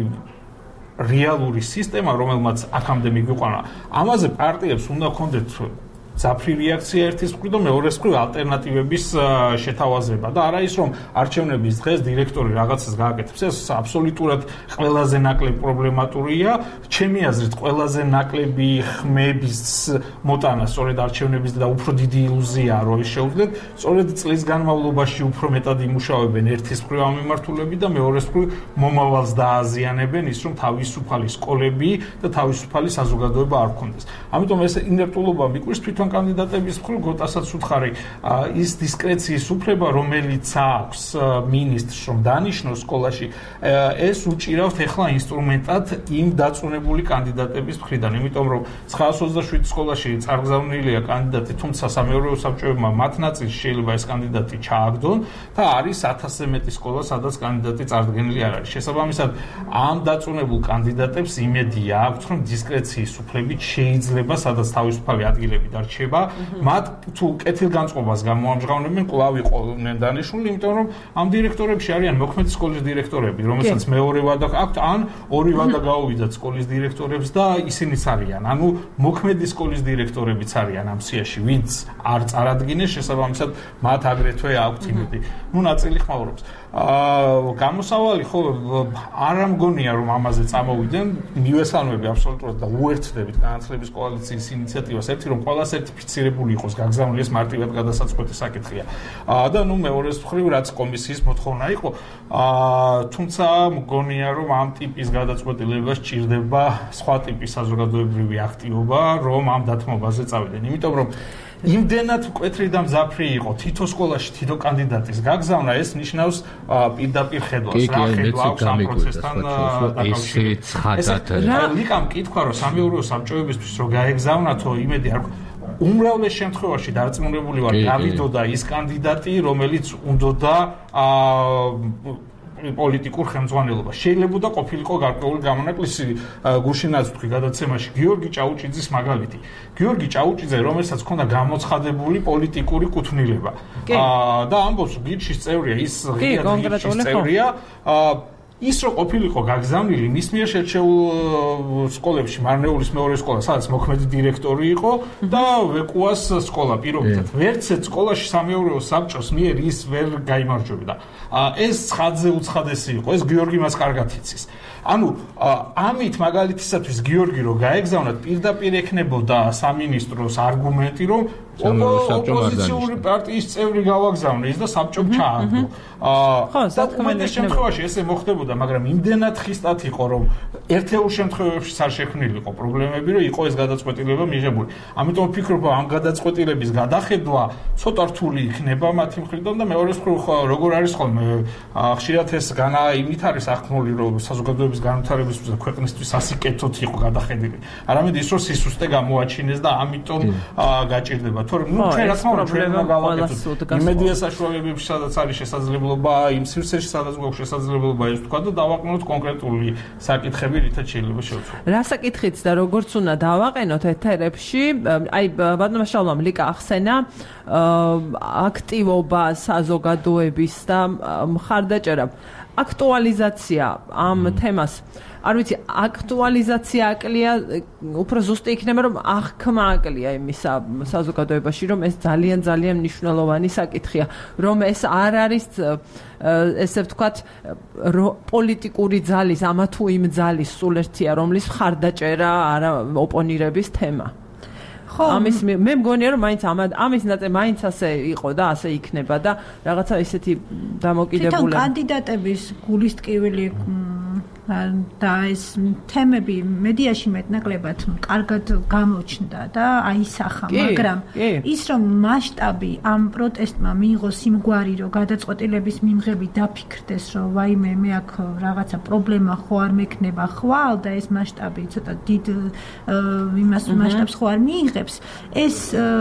რეალური სისტემა, რომელმაც აქამდე მიგვიყვანა, ამაზე პარტიებს უნდა ჰქონდეთ ძაფრი რეაქცია ერთის მხრივ და მეორეს მხრივ ალტერნატივების შეთავაზება და არა ის რომ არჩევნების დღეს დირექტორი რაღაცას გააკეთებს, ეს აბსოლუტურად ყველაზე ნაკლები პრობლემატურია. ჩემი აზრით ყველაზე ნაკლები ხმების მოტანა სწორედ არჩევნების და უფრო დიდი ილუზიაა რომ ის შეუძლიათ. სწორედ წლის განმავლობაში უფრო მეტად იმუშავებენ ერთის მხრივ ამ მიმართულებით და მეორეს მხრივ მომავალს დააზიანებენ ის რომ თავისუფალი სკოლები და თავისუფალი საზოგადოება არ გქონდეს. ამიტომ ეს ინერტულობა მიკვირს თვითონ კანდიდატების მხრივ გოტასაც უთხარი ის დისკრეციის უფლება, რომელიც აქვს მინისტრს რომ დანიშნოს სკოლაში, ეს უჭირავთ ეხლა ინსტრუმენტად იმ დაწუნებული კანდიდატების მხრიდან, იმიტომ რომ ცხრაას ოცდაშვიდ სკოლაში წარგზავნილია კანდიდატი, თუმცა სამეურვეო საბჭოებმა მათ ნაწილში შეიძლება ეს კანდიდატი ჩააგდონ და არის ათასზე მეტი სკოლა, სადაც კანდიდატი წარდგენილი არ არის. შესაბამისად, ამ დაწუნებულ კანდიდატებს იმედი აქვს, რომ დისკრეციის უფლებით შეიძლება სადაც თავისუფალი ადგილები დარჩება მათ თუ კეთილგანწყობას გამოამჟღავნებენ, კვლავ იყვნენ დანიშნული, იმიტომ რომ ამ დირექტორებში არიან მოქმედი სკოლის დირექტორები, რომელსაც მეორე ვადა აქვთ, ან ორი ვადა გაუვიდათ სკოლის დირექტორებს და ისინიც არიან. ანუ მოქმედი სკოლის დირექტორებიც არიან ამ სიაში, ვინც არ წარადგინეს, შესაბამისად მათ აგრეთვე აქვთ იმედი. ნუ ნაწილი ხმაურობს. აა გამოსავალი ხო არ ამგონია რომ ამაზე წამოვიდნენ, მივესალმები აბსოლუტურად და უერთდებით განათლების კოალიციის ინიციატივას, ერთი რომ ყველას სერტიფიცირებული იყოს გაგზავნილი ეს მარტივად გადასაწყვეტი საკითხია. აა და ნუ მეორეს მხრივ რაც კომისიის მოთხოვნა იყო, აა თუმცა მგონია რომ ამ ტიპის გადაწყვეტილებას ჭირდება სხვა ტიპის საზოგადოებრივი აქტივობა, რომ ამ დათმობაზე წავიდნენ. იმიტომ რომ იმდენად მკვეთრი და მძაფრი იყო თითო სკოლაში თითო კანდიდატის გაგზავნა, ეს ნიშნავს პირდაპირ ხედვას, რა ხედვა აქვს ამ პროცესთან დაკავშირებით. ლიკამ კითხვა რომ სამეურვეო საბჭოებისთვის რომ გაეგზავნათო, იმედი არ უმრავლეს შემთხვევაში დარწმუნებული ვარ, გავიდოდა ის კანდიდატი, რომელიც უნდოდა პოლიტიკურ ხელმძღვანელობას. შეიძლება ყოფილიყო გარკვეული გამონაკლისი გუშინაც თქვი გადაცემაში გიორგი ჭაუჭიძის მაგალითი. გიორგი ჭაუჭიძე, რომელსაც ჰქონდა გამოცხადებული პოლიტიკური კუთვნილება. და ამბობს გირჩის წევრია, ის ღია გირჩის წევრია. ის რო ყოფილიყო გაგზავნილი მის მიერ შერჩეულ სკოლებში, მარნეულის მეორე სკოლა, სადაც მოქმედი დირექტორი იყო და ვეკუას სკოლა პირობითად. ვერც ერთ სკოლაში სამეურვეო საბჭოს მიერ ის ვერ გაიმარჯვებდა. ეს ცხადზე უცხადესი იყო, ეს გიორგი მას კარგად იცის. ანუ ამით მაგალითისათვის გიორგი რო გაეგზავნათ, პირდაპირ ექნებოდა სამინისტროს არგუმენტი, რომ ოპოზიციური პარტიის წევრი გავაგზავნე ის და საბჭომ ჩააგდო. ხო, საკუთარ შემთხვევაში ესე მოხდებოდა, მაგრამ იმდენად ხისტად იყო, რომ ერთეულ შემთხვევებში არ შექმნილიყო პრობლემები, რომ იყო ეს გადაწყვეტილება მიღებული. ამიტომ ვფიქრობ, ამ გადაწყვეტილების გადახედვა ცოტა რთული იქნება მათი მხრიდან და მეორე მხრივ როგორ არის ხოლმე ხშირად ეს განა იმით არის ახმული, რომ საზოგადოების განვითარებისთვის და ქვეყნისთვის ასიკეთოთ იყო გადახედილი. არამედ ის რომ სისუსტე გამოაჩინეს და ამიტომ გაჭირდება. თორემ ნუ ჩვენ რა თქმა უნდა ჩვენ გავაკეთოთ იმედია საშუალებებში სადაც არის შესაძლებლობა იმ სივრცეში სადაც გვაქვს შესაძლებლობა ეს თქვა და დავაყენოთ კონკრეტული საკითხები რითაც შეიძლება შევცვალოთ. რა საკითხიც და როგორც უნდა დავაყენოთ ეთერებში, აი ბატონმა შალვამ ლიკა ახსენა აქტივობა საზოგადოების და მხარდაჭერა, აქტუალიზაცია ამ თემას. არ ვიცი, აქტუალიზაცია აკლია, უფრო ზუსტი იქნება, რომ აღქმა აკლია იმისა საზოგადოებაში, რომ ეს ძალიან ძალიან მნიშვნელოვანი საკითხია, რომ ეს არ არის ესე ვთქვათ პოლიტიკური ძალის, ამა თუ იმ ძალის სულ ერთია, რომლის მხარდაჭერა არა ოპონირების თემა. ხო, ამის მე მგონია, რომ მაინც ამის ნაწილი მაინც ასე იყო და ასე იქნება და რაღაცა ისეთი დამოკიდებული. თვითონ კანდიდატების გულისტკივილი და ეს თემები მედიაში მეტნაკლებად კარგად გამოჩნდა და აისახა, მაგრამ ის რომ მასშტაბი ამ პროტესტმა მიიღო სიმგვარი, რომ გადაწყვეტილების მიმღები დაფიქრდეს, რომ ვაიმე მე აქ რაღაცა პრობლემა ხო არ მექნება ხვალ და ეს მასშტაბი ცოტა დიდ იმას მასშტაბს ხო არ მიიღებს, ეს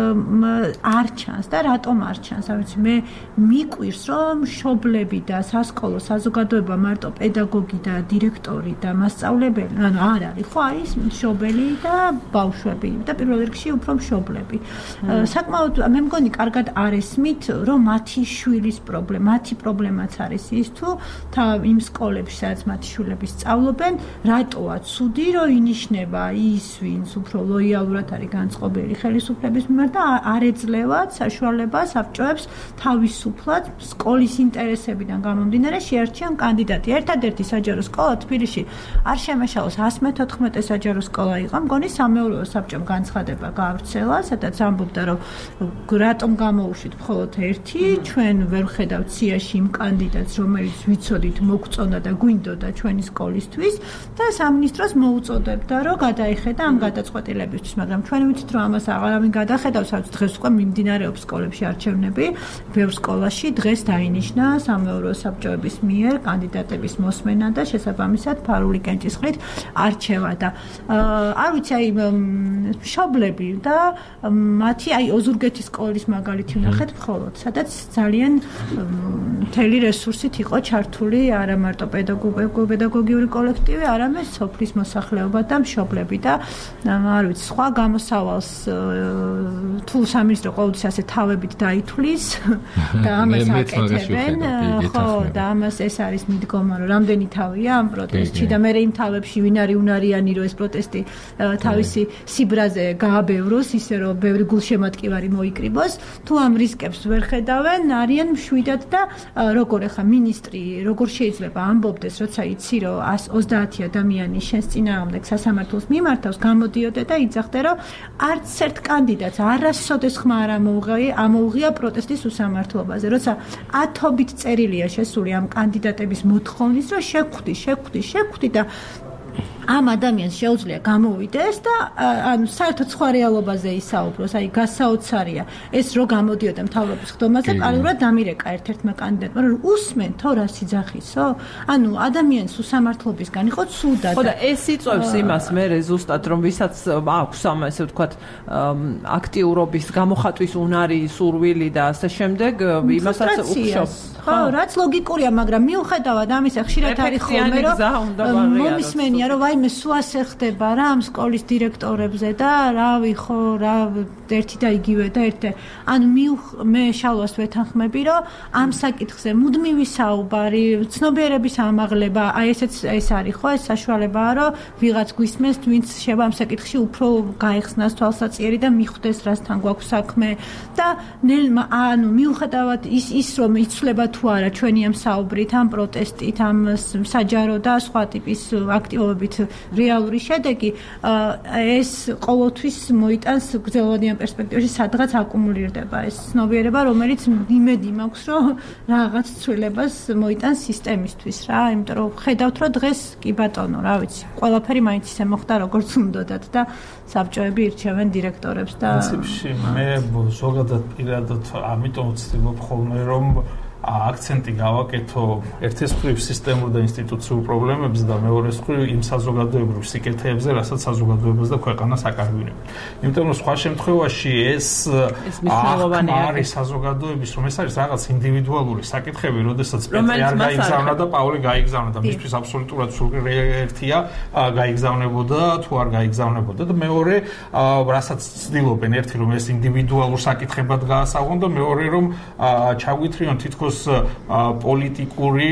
არ ჩანს და რატომ არ ჩანს? არ ვიცი, მე მიკვირს, რომ მშობლები და სასკოლო საზოგადოება მარტო პედაგოგი და დირექტორი და მასწავლებელი, ანუ არ არის, ხო არის მშობელი და ბავშვები და პირველ რიგში უფრო მშობლები. საკმაოდ მე მგონი კარგად არ ესმით, რომ მათი შვილის პრობლემა, მათი პრობლემაც არის ის თუ იმ სკოლებში, სადაც მათი შვილები სწავლობენ, რატოა ცუდი, რომ ინიშნება ის, ვინც უფრო ლოიალურად არის განწყობილი ხელისუფლების მიმართ და არ ეძლევათ საშუალებას საბჭოებს თავისუფლად სკოლის ინტერესებიდან გამომდინარე შეარჩიონ კანდიდატი. ერთადერთი საჯარო სკოლა თბილისში არ შემეშალოს ასი მეთოთხმეტე საჯარო სკოლა იყო. მგონი სამეურვეო საბჭომ განცხადება გაავრცელა, სადაც ამბობდა, რომ რატომ გამოუშვით მხოლოდ ერთი, ჩვენ ვერ ვხედავთ სიაში იმ კანდიდატს, რომელიც ვიცოდით მოგწონდა და გვინდოდა ჩვენი სკოლისთვის და სამინისტროს მოუწოდებდა, რომ გადაიხედა ამ გადაწყვეტილებისთვის, მაგრამ ჩვენ ვიცით, რომ ამას აღარავინ გადახედავს, რაც დღეს უკვე მიმდინარეობს სკოლებში არჩევნები. ბევრ სკოლაში დღეს დაინიშნა სამეურვეო საბჭოების მიერ კანდიდატების მოსმენა და შესაბამისად ფარული კენჭისყრით არჩევა და არ ვიცი, აი მშობლები და მათი აი ოზურგეთის სკოლის მაგალითი ვნახეთ მხოლოდ, სადაც ძალიან მთელი რესურსით იყო ჩართული არა მარტო პედაგოგიური კოლექტივი, არამედ სოფლის მოსახლეობა და მშობლები და არ ვიცი, სხვა გამოსავალს თუ სამინისტრო ყოველთვის ასე თავებით დაითვლის და ამას აკეთებენ, ხო, და ამას ეს არის მიდგომა, რომ რამდენი თავია ამ პროტესტში და მე იმ თავებში ვინ არის უნარიანი, რომ ეს პროტესტი თავისი სიბრაზე გააბევროს, ისე რომ ბევრი გულშემატკივარი მოიკრიბოს, თუ ამ რისკებს ვერ ხედავენ, არიან მშვიდად და როგორ ახლა მინისტრი როგორ შეიძლება ამბობდეს, როცა იცი, რომ εκατს ოცდაათი ადამიანი შენს წინააღმდეგ სასამართლოს მიმართავს, გამოდიოდე და იძახდე, რომ არც ერთ კანდიდატს არასოდეს ხმა არ ამოუღია პროტესტის უსამართლობაზე, როცა ათობით წერილია შესული ამ კანდიდატების მოთხოვნის, რომ შეგვხვდი, შეგვხვდი, შეგვხვდი და ამ ადამიანს შეუძლია გამოვიდეს და ანუ საერთოდ სხვა რეალობაზე ისაუბროს, აი გასაოცარია ეს რო გამოდიოდა მთავრობის ხდომაზე, პარალელურად დამირეკა ერთ-ერთმა კანდიდატმა, რომ უსმენ თო რა სიძახისო? ანუ ადამიანს უსამართლობისგან იყო ცუდა და ხო და ეს იწვევს იმას მე ზუსტად რომ ვისაც აქვს ამ ესე ვთქვათ აქტიურობის გამოხატვის უნარი, სურვილი და ასე შემდეგ იმასაც უხშობს. ხო, რაც ლოგიკურია, მაგრამ მიუხედავად ამისა ხშირად არის ხოლმე რომ მომისმენია რომ ვაიმე სუასე ხდება რა ამ სკოლის დირექტორებზე და რავი ხო რა ერთი და იგივე და ერთი ანუ მე შალვას ვეთანხმები რომ ამ საკითხზე მუდმივი საუბარი, ცნობიერების ამაღლება, აი ესეც ეს არის ხო ეს საშუალებაა რომ ვიღაც გვისმენს, ვინც შევა ამ საკითხში უფრო გაიხსნას თვალსაჩინო და მიხვდეს რასთან გვაქვს საქმე და ნელმა ანუ მიუხედავად ის ის რომ იცვლება თუ არა ჩვენი ამ საუბრით, ამ პროტესტით, ამ საჯარო და სხვა ტიპის აქტივობებით რეალური შედეგი ეს ყოველთვის მოიტანს გრძელვადიან პერსპექტივაში სადღაც აკუმულირდება ეს ცნობიერება, რომელიც იმედი მაქვს, რომ რაღაც ცვლილებას მოიტანს სისტემისთვის რა, იმიტომ რომ ხედავთ, რომ დღეს კი ბატონო, რა ვიცი, ყველაფერი მაინც ისე მოხდა, როგორც უნდათ და საბჭოები ირჩევენ დირექტორებს და პრინციპში მე ზოგადად პირადად ამიტომ ვცდილობ ხოლმე რომ აქცენტი გავაკეთო ერთის მხრივ სისტემურ და ინსტიტუციურ პრობლემებზე და მეორეს მხრივ იმ საზოგადოებრივ სიკეთეებზე, რასაც საზოგადოებას და ქვეყანას აკარგვინებენ. იმიტომ რომ სხვა შემთხვევაში ეს არის საზოგადოების, რომ ეს არის რაღაც ინდივიდუალური საკითხები, როდესაც პეტრე არ გაიგზავნა და პავლე გაიგზავნა და მისთვის აბსოლუტურად სულ ერთია გაიგზავნებოდა თუ არ გაიგზავნებოდა და მეორე რასაც ცდილობენ ერთი რომ ეს ინდივიდუალურ საკითხებად გაასაღონ და მეორე რომ ჩაგვითრიონ თითქოს პოლიტიკური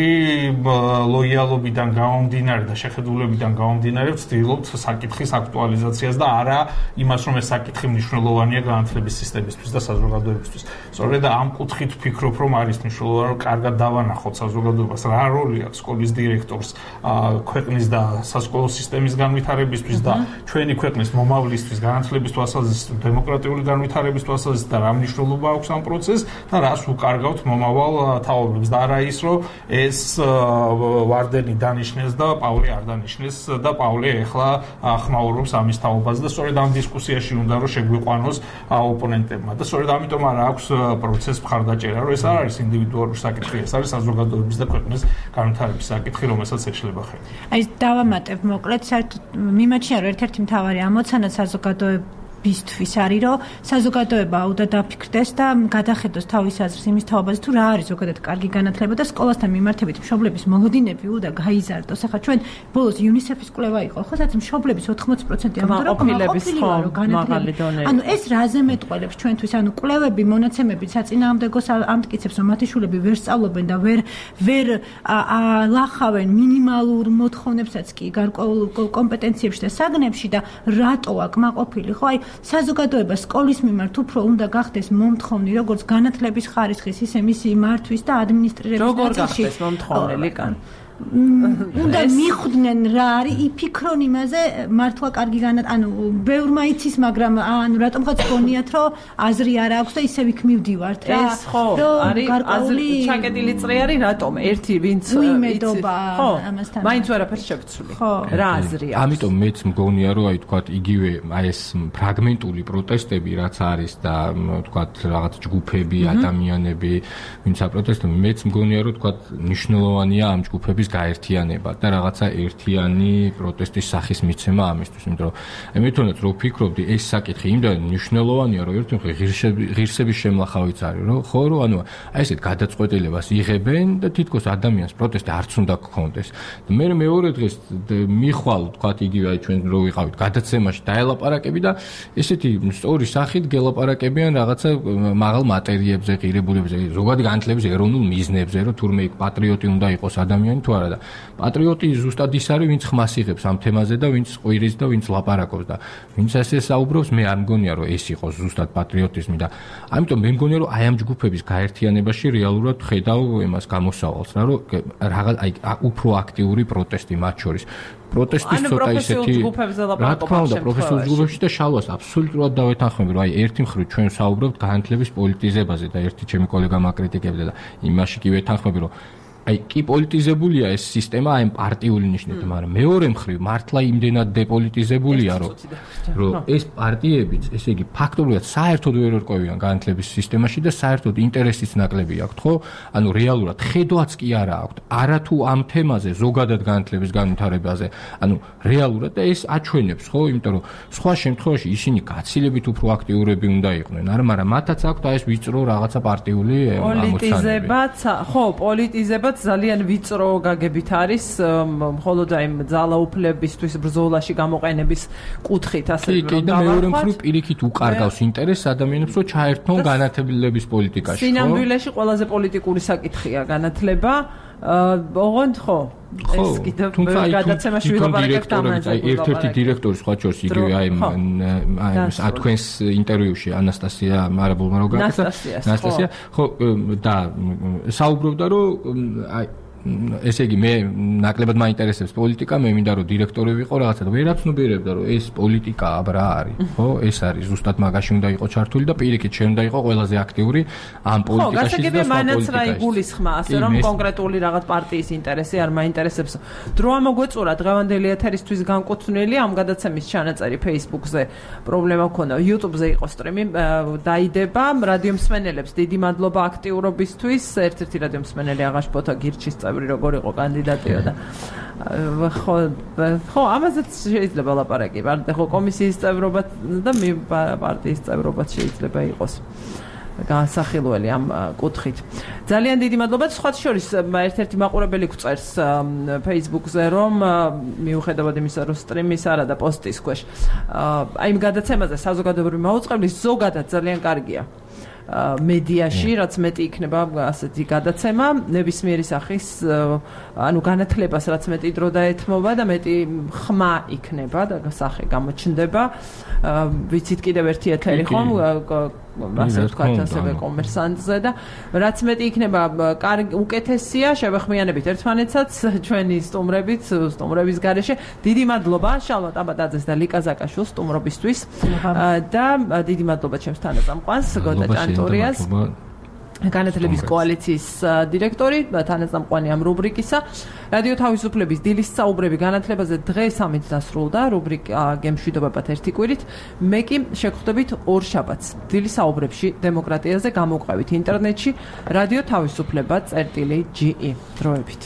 ლოიალობიდან გამომდინარე და შეხედულებიდან გამომდინარე ვცდილობთ საკითხის აქტუალიზაციას და არა იმას, რომ ეს საკითხი მნიშვნელოვანია განათლების სისტემისთვის და საზოგადოებისთვის. სწორედ ამ კუთხით ვფიქრობ, რომ არის მნიშვნელოვანი, რომ კარგად დავანახოთ საზოგადოებას, რა როლი აქვს სკოლის დირექტორს ქვეყნის და სასკოლო სისტემის განვითარებისთვის და ჩვენი ქვეყნის მომავლისთვის, განათლების თვალსაზრისით, დემოკრატიული განვითარების თვალსაზრისით და რა მნიშვნელობა აქვს ამ პროცესს და რას უკარგავთ მომავალ თაობებს და არა ის რომ ეს ვარდენი დანიშნეს და პავლე არ დანიშნეს და პავლე ეხლა ხმაურობს ამის თაობას და სწორედ ამ დისკუსიაში უნდა რომ შეგვიყვანოს ოპონენტებმა და სწორედ ამიტომ არ აქვს პროცესს მხარდაჭერა რომ ეს არ არის ინდივიდუალური საკითხი, ეს არის საზოგადოების და ქვეყნის განვითარების საკითხი, რომელსაც ეშლება ხელი. აი დავამატებ მოკლედ, საერთოდ მიმაჩნია რომ ერთ-ერთი მთავარი ამოცანა საზოგადოების ბისთვის არის რომ საზოგადოება უნდა დაფიქრდეს და გადახედოს თავის აზრს იმის თაობაზე თუ რა არის ზოგადად კარგი განათლება და სკოლასთან მიმართებით მშობლების მოლოდინები უნდა გაიზარდოს. ახლა ჩვენ ბოლოს იუნისეფის კვლევა იყო, ხო, სადაც მშობლების ოთხმოცი პროცენტი ამბობენ რომ ყოფილება რომ განათლება. ანუ ეს რაზე მეტყველებს ჩვენთვის, ანუ კვლევები, მონაცემები საწინააღმდეგოს ამტკიცებს რომ მათი შვილები ვერ სწავლობენ და ვერ ვერ ლახავენ მინიმალურ მოთხოვნებსაც კი გარკვეულ კომპეტენციებში და საგნებში და რატო აკმაყოფილი, ხო, აი საზოგადოება სკოლის მიმართ უფრო უნდა გახდეს მომთხოვნი, როგორც განათლების ხარისხის, ისე მისი მართვის და ადმინისტრირების ნაწილში. როგორ გახდეს მომთხოვნელი კან? უნდა მიხვდნენ რა არის, იფიქრონ იმაზე, მართლა კარგი განათ, ანუ ბევრმა იცის, მაგრამ ანუ რატომღაც გონიათ, რომ აზრი არ აქვს და ისევ იქ მივდივართ რა. ეს ხო, არის აზრი ჩაკეტილი წრე არის, რატომ? ერთი ვინც იმედობა ამასთან. მაინც ვერაფერს შევცვლი. რა აზრი აქვს? ამიტომ მეც მგონია, რომ აი თქვა იგივე აი ეს ფრაგმენტული პროტესტები რაც არის და თქვა რაღაც ჯგუფები, ადამიანები, ვინც აპროტესტებენ, მეც მგონია, რომ თქვა მნიშვნელოვანია ამ ჯგუფების გაერთიანება და რაღაცა ერთიანი პროტესტის სახის მიცემა ამისთვის, იმიტომ რომ მე თვითონაც რო ვფიქრობდი, ეს საკითხი იმდენ მნიშვნელოვანია, რომ ერთი მხრივ ღირსების შემლახავიც არის, რომ ხო, რომ ანუ აი ესეთ გადაწყვეტილებას იღებენ და თითქოს ადამიანს პროტესტი არც უნდა გქონდეს. მე მეორე დღეს მიხვალ, თქვა იგივე აი ჩვენ რო ვიყავით გადაცემაში დაელაპარაკები და ესეთი სწორი სახით გელაპარაკებიან რაღაცა მაღალ მატერიებზე, ღირებულებებზე, ზოგადი განათლების ეროვნულ მიზნებზე, რომ თურმე იქ პატრიოტი უნდა იყოს ადამიანი თუ არა და პატრიოტი ზუსტად ის არის, ვინც ხმას იღებს ამ თემაზე და ვინც ყვირის და ვინც ლაპარაკობს და ვინც ასე საუბრობს, მე არ მგონია რომ ეს იყოს ზუსტად პატრიოტიზმი და ამიტომ მე მგონია რომ აი ამ ჯგუფების გაერთიანებაში რეალურად ხედავ იმას გამოსავალს რა, რომ რაღაც აი უფრო აქტიური პროტესტი მათ შორის პროტესტის ცოტა ისეთი რა თქმა უნდა პროფესიულ ჯგუფებში და შალვას აბსოლუტურად დავეთანხმები რომ აი ერთი მხრივ ჩვენ ვსაუბრობთ განათლების პოლიტიზებაზე და ერთი ჩემი კოლეგა მაკრიტიკებდა და იმაში კი ვეთანხმები რომ აი კი პოლიტიზებულია ეს სისტემა აი პარტიული ნიშნით, მაგრამ მეორე მხრივ მართლა იმდენად დეპოლიტიზებულია, რომ რომ ეს პარტიებიც, ესე იგი ფაქტობრივად საერთოდ ვერ ერკვევიან განათლების სისტემაში და საერთოდ ინტერესიც ნაკლები აქვთ, ხო? ანუ რეალურად ხედვაც კი არა აქვთ, არათუ ამ თემაზე, ზოგადად განათლების განვითარებაზე, ანუ რეალურად და ეს აჩვენებს, ხო? იმიტომ რომ სხვა შემთხვევაში ისინი გაცილებით უფრო აქტიურები უნდა იყვნენ, არა, მაგრამ მათაც აქვთ აი ეს ვიწრო რაღაცა პარტიული ამოცანები. პოლიტიზებაც, ხო, პოლიტიზებაც ძალიან ვიწრო გაგებით არის, მხოლოდ აი ძალაუფლებისთვის ბრძოლაში გამოყენების კუთხით ასე რომ დავარქვათ. და მეორე მხრივ პირიქით უყარგავს ინტერესს ადამიანებს, რომ ჩაერთონ განათლების პოლიტიკაში, ხო? სინამდვილეში ყველაზე პოლიტიკური საკითხია განათლება. ოღონდ ხო ეს კიდევ გადაცემაში ვიყავარებთ ამაზე. აი ერთ-ერთი დირექტორი სხვა შორის იგივე აი აი თქვენს ინტერვიუში ანასტასია მარაბულმა რო გაკეთა. ანასტასია ხო და საუბრობდა რომ აი ესე იგი მე ნაკლებად მაინტერესებს პოლიტიკა, მე მინდა რომ დირექტორი ვიყო რაღაცა და ვერაც ნუბერებდა რომ ეს პოლიტიკა აბრა არის, ხო? ეს არის ზუსტად მაგაში უნდა იყო ჩართული და პირიქით შენ უნდა იყო ყველაზე აქტიური ამ პოლიტიკაში და სხვა პოლიტიკაში. ხო, გასაგებია მანაც რა იგულისხმა, ასე რომ კონკრეტული რაღაც პარტიის ინტერესი არ მაინტერესებს. დრო ამოგვეწურა დღევანდელი ეთერისთვის განკუთვნილი ამ გადაცემის ჩანაწერი Facebook-ზე პრობლემა მქონდა. YouTube-ზე იყო სტრიმი, დაიდება რადიო მსმენელებს დიდი მადლობა აქტიურობისთვის. ერთ-ერთი რადიო მსმენელი აღაშ ფოთა გირჩის როგორ იყო კანდიდატიო და ხო ხო ამაზეც შეიძლება ლაპარაკი. ხო კომისიის წევრობაც და მე პარტიის წევრობაც შეიძლება იყოს განსახილველი ამ კუთხით. ძალიან დიდი მადლობა. სხვა შორის ერთ-ერთი მაყურებელი გვწერს Facebook-ზე რომ მიუხედავად იმისა რომ სტრიმის არა და პოსტის ქვეშ აი იმ გადაცემაზე საზოგადოებრივი მაუწყებლის ზოგადად ძალიან კარგია. მედიაში, რაც მეტი იქნება ასეთი გადაცემა, ნებისმიერი სახის ანუ განათლებას რაც მეტი დრო დაეთმობა და მეტი ხმა იქნება და სახე გამოჩნდება. ვიცით კიდევ ერთი ეთერი ხომ ასე ვთქვათ ასევე კომერსანტზე და რაც მეტი იქნება უკეთესია შევეხმიანებით ერთმანეთსაც ჩვენი სტუმრებით, სტუმრების გარეშე. დიდი მადლობა შალვა ტაბადაძეს და ლიკა ზაკაშვილს სტუმრობისთვის და დიდი მადლობა ჩემს თანაწამყვანს გოთა ჭანტურიას, განათლების კოალიციის დირექტორი, თანაწამყვანი ამ რუბრიკისა. რადიო თავისუფლების დილის საუბრები განათლებაზე დღეს ამით დასრულდა. რუბრიკა გემშვიდობებად ერთი კვირით. მე კი შეგხვდებით ორ შაბათს დილის საუბრებში დემოკრატიაზე გამოვყევით ინტერნეტში რადიო თავისუფლება წერტილი ჯი ი. დროებით.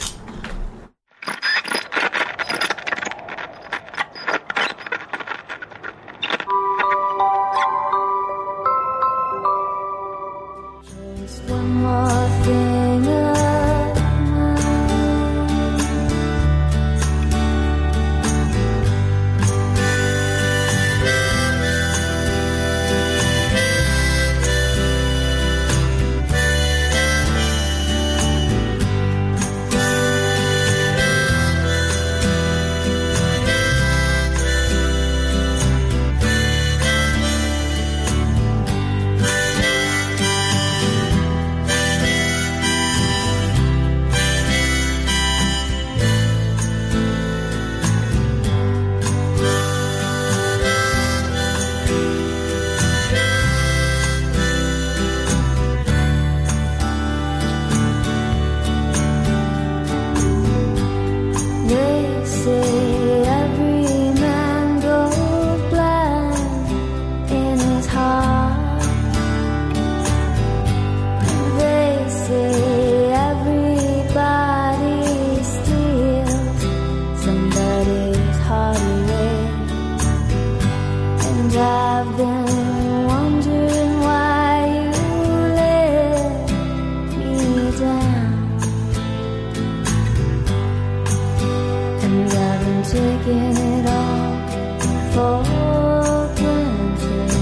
Taking it all for granted.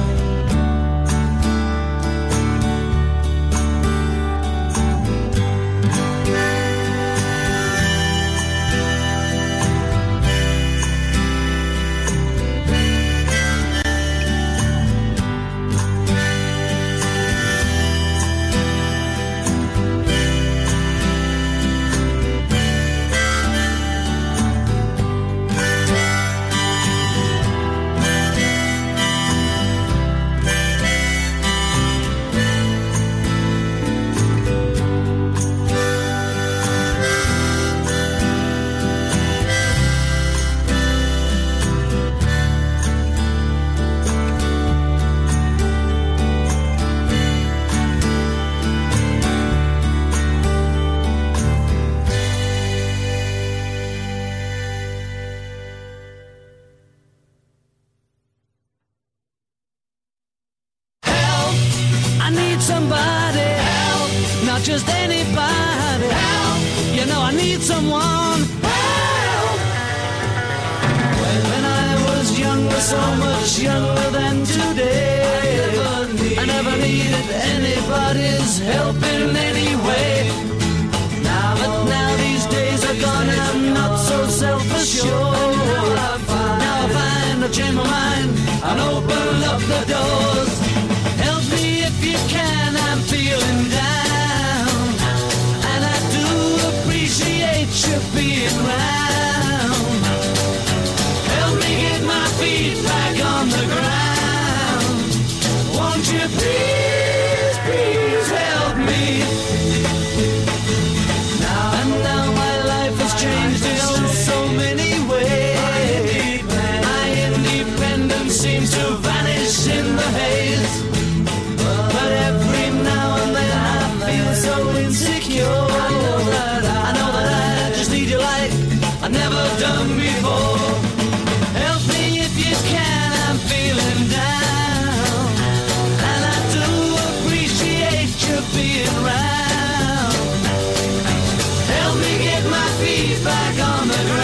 not just anybody. Help! You know I need someone. Help! When I was younger, so much younger than today, I never needed anybody's help in any way. Now but now these days are gone, I'm not so self-assured. Now I find I've changed my mind and open up the doors. Help me if you can, I'm feeling down, and I do appreciate you being round. Help me get my feet back on the ground. Won't you please, please help me? Now and now my life has changed in oh so many ways. My independence seems to vanish in the haze. But every now and then I feel so insecure. I know that I, I know that I just need you like I've never done before. Help me if you can, I'm feeling down, and I do appreciate you being round. Help me get my feet back on the ground.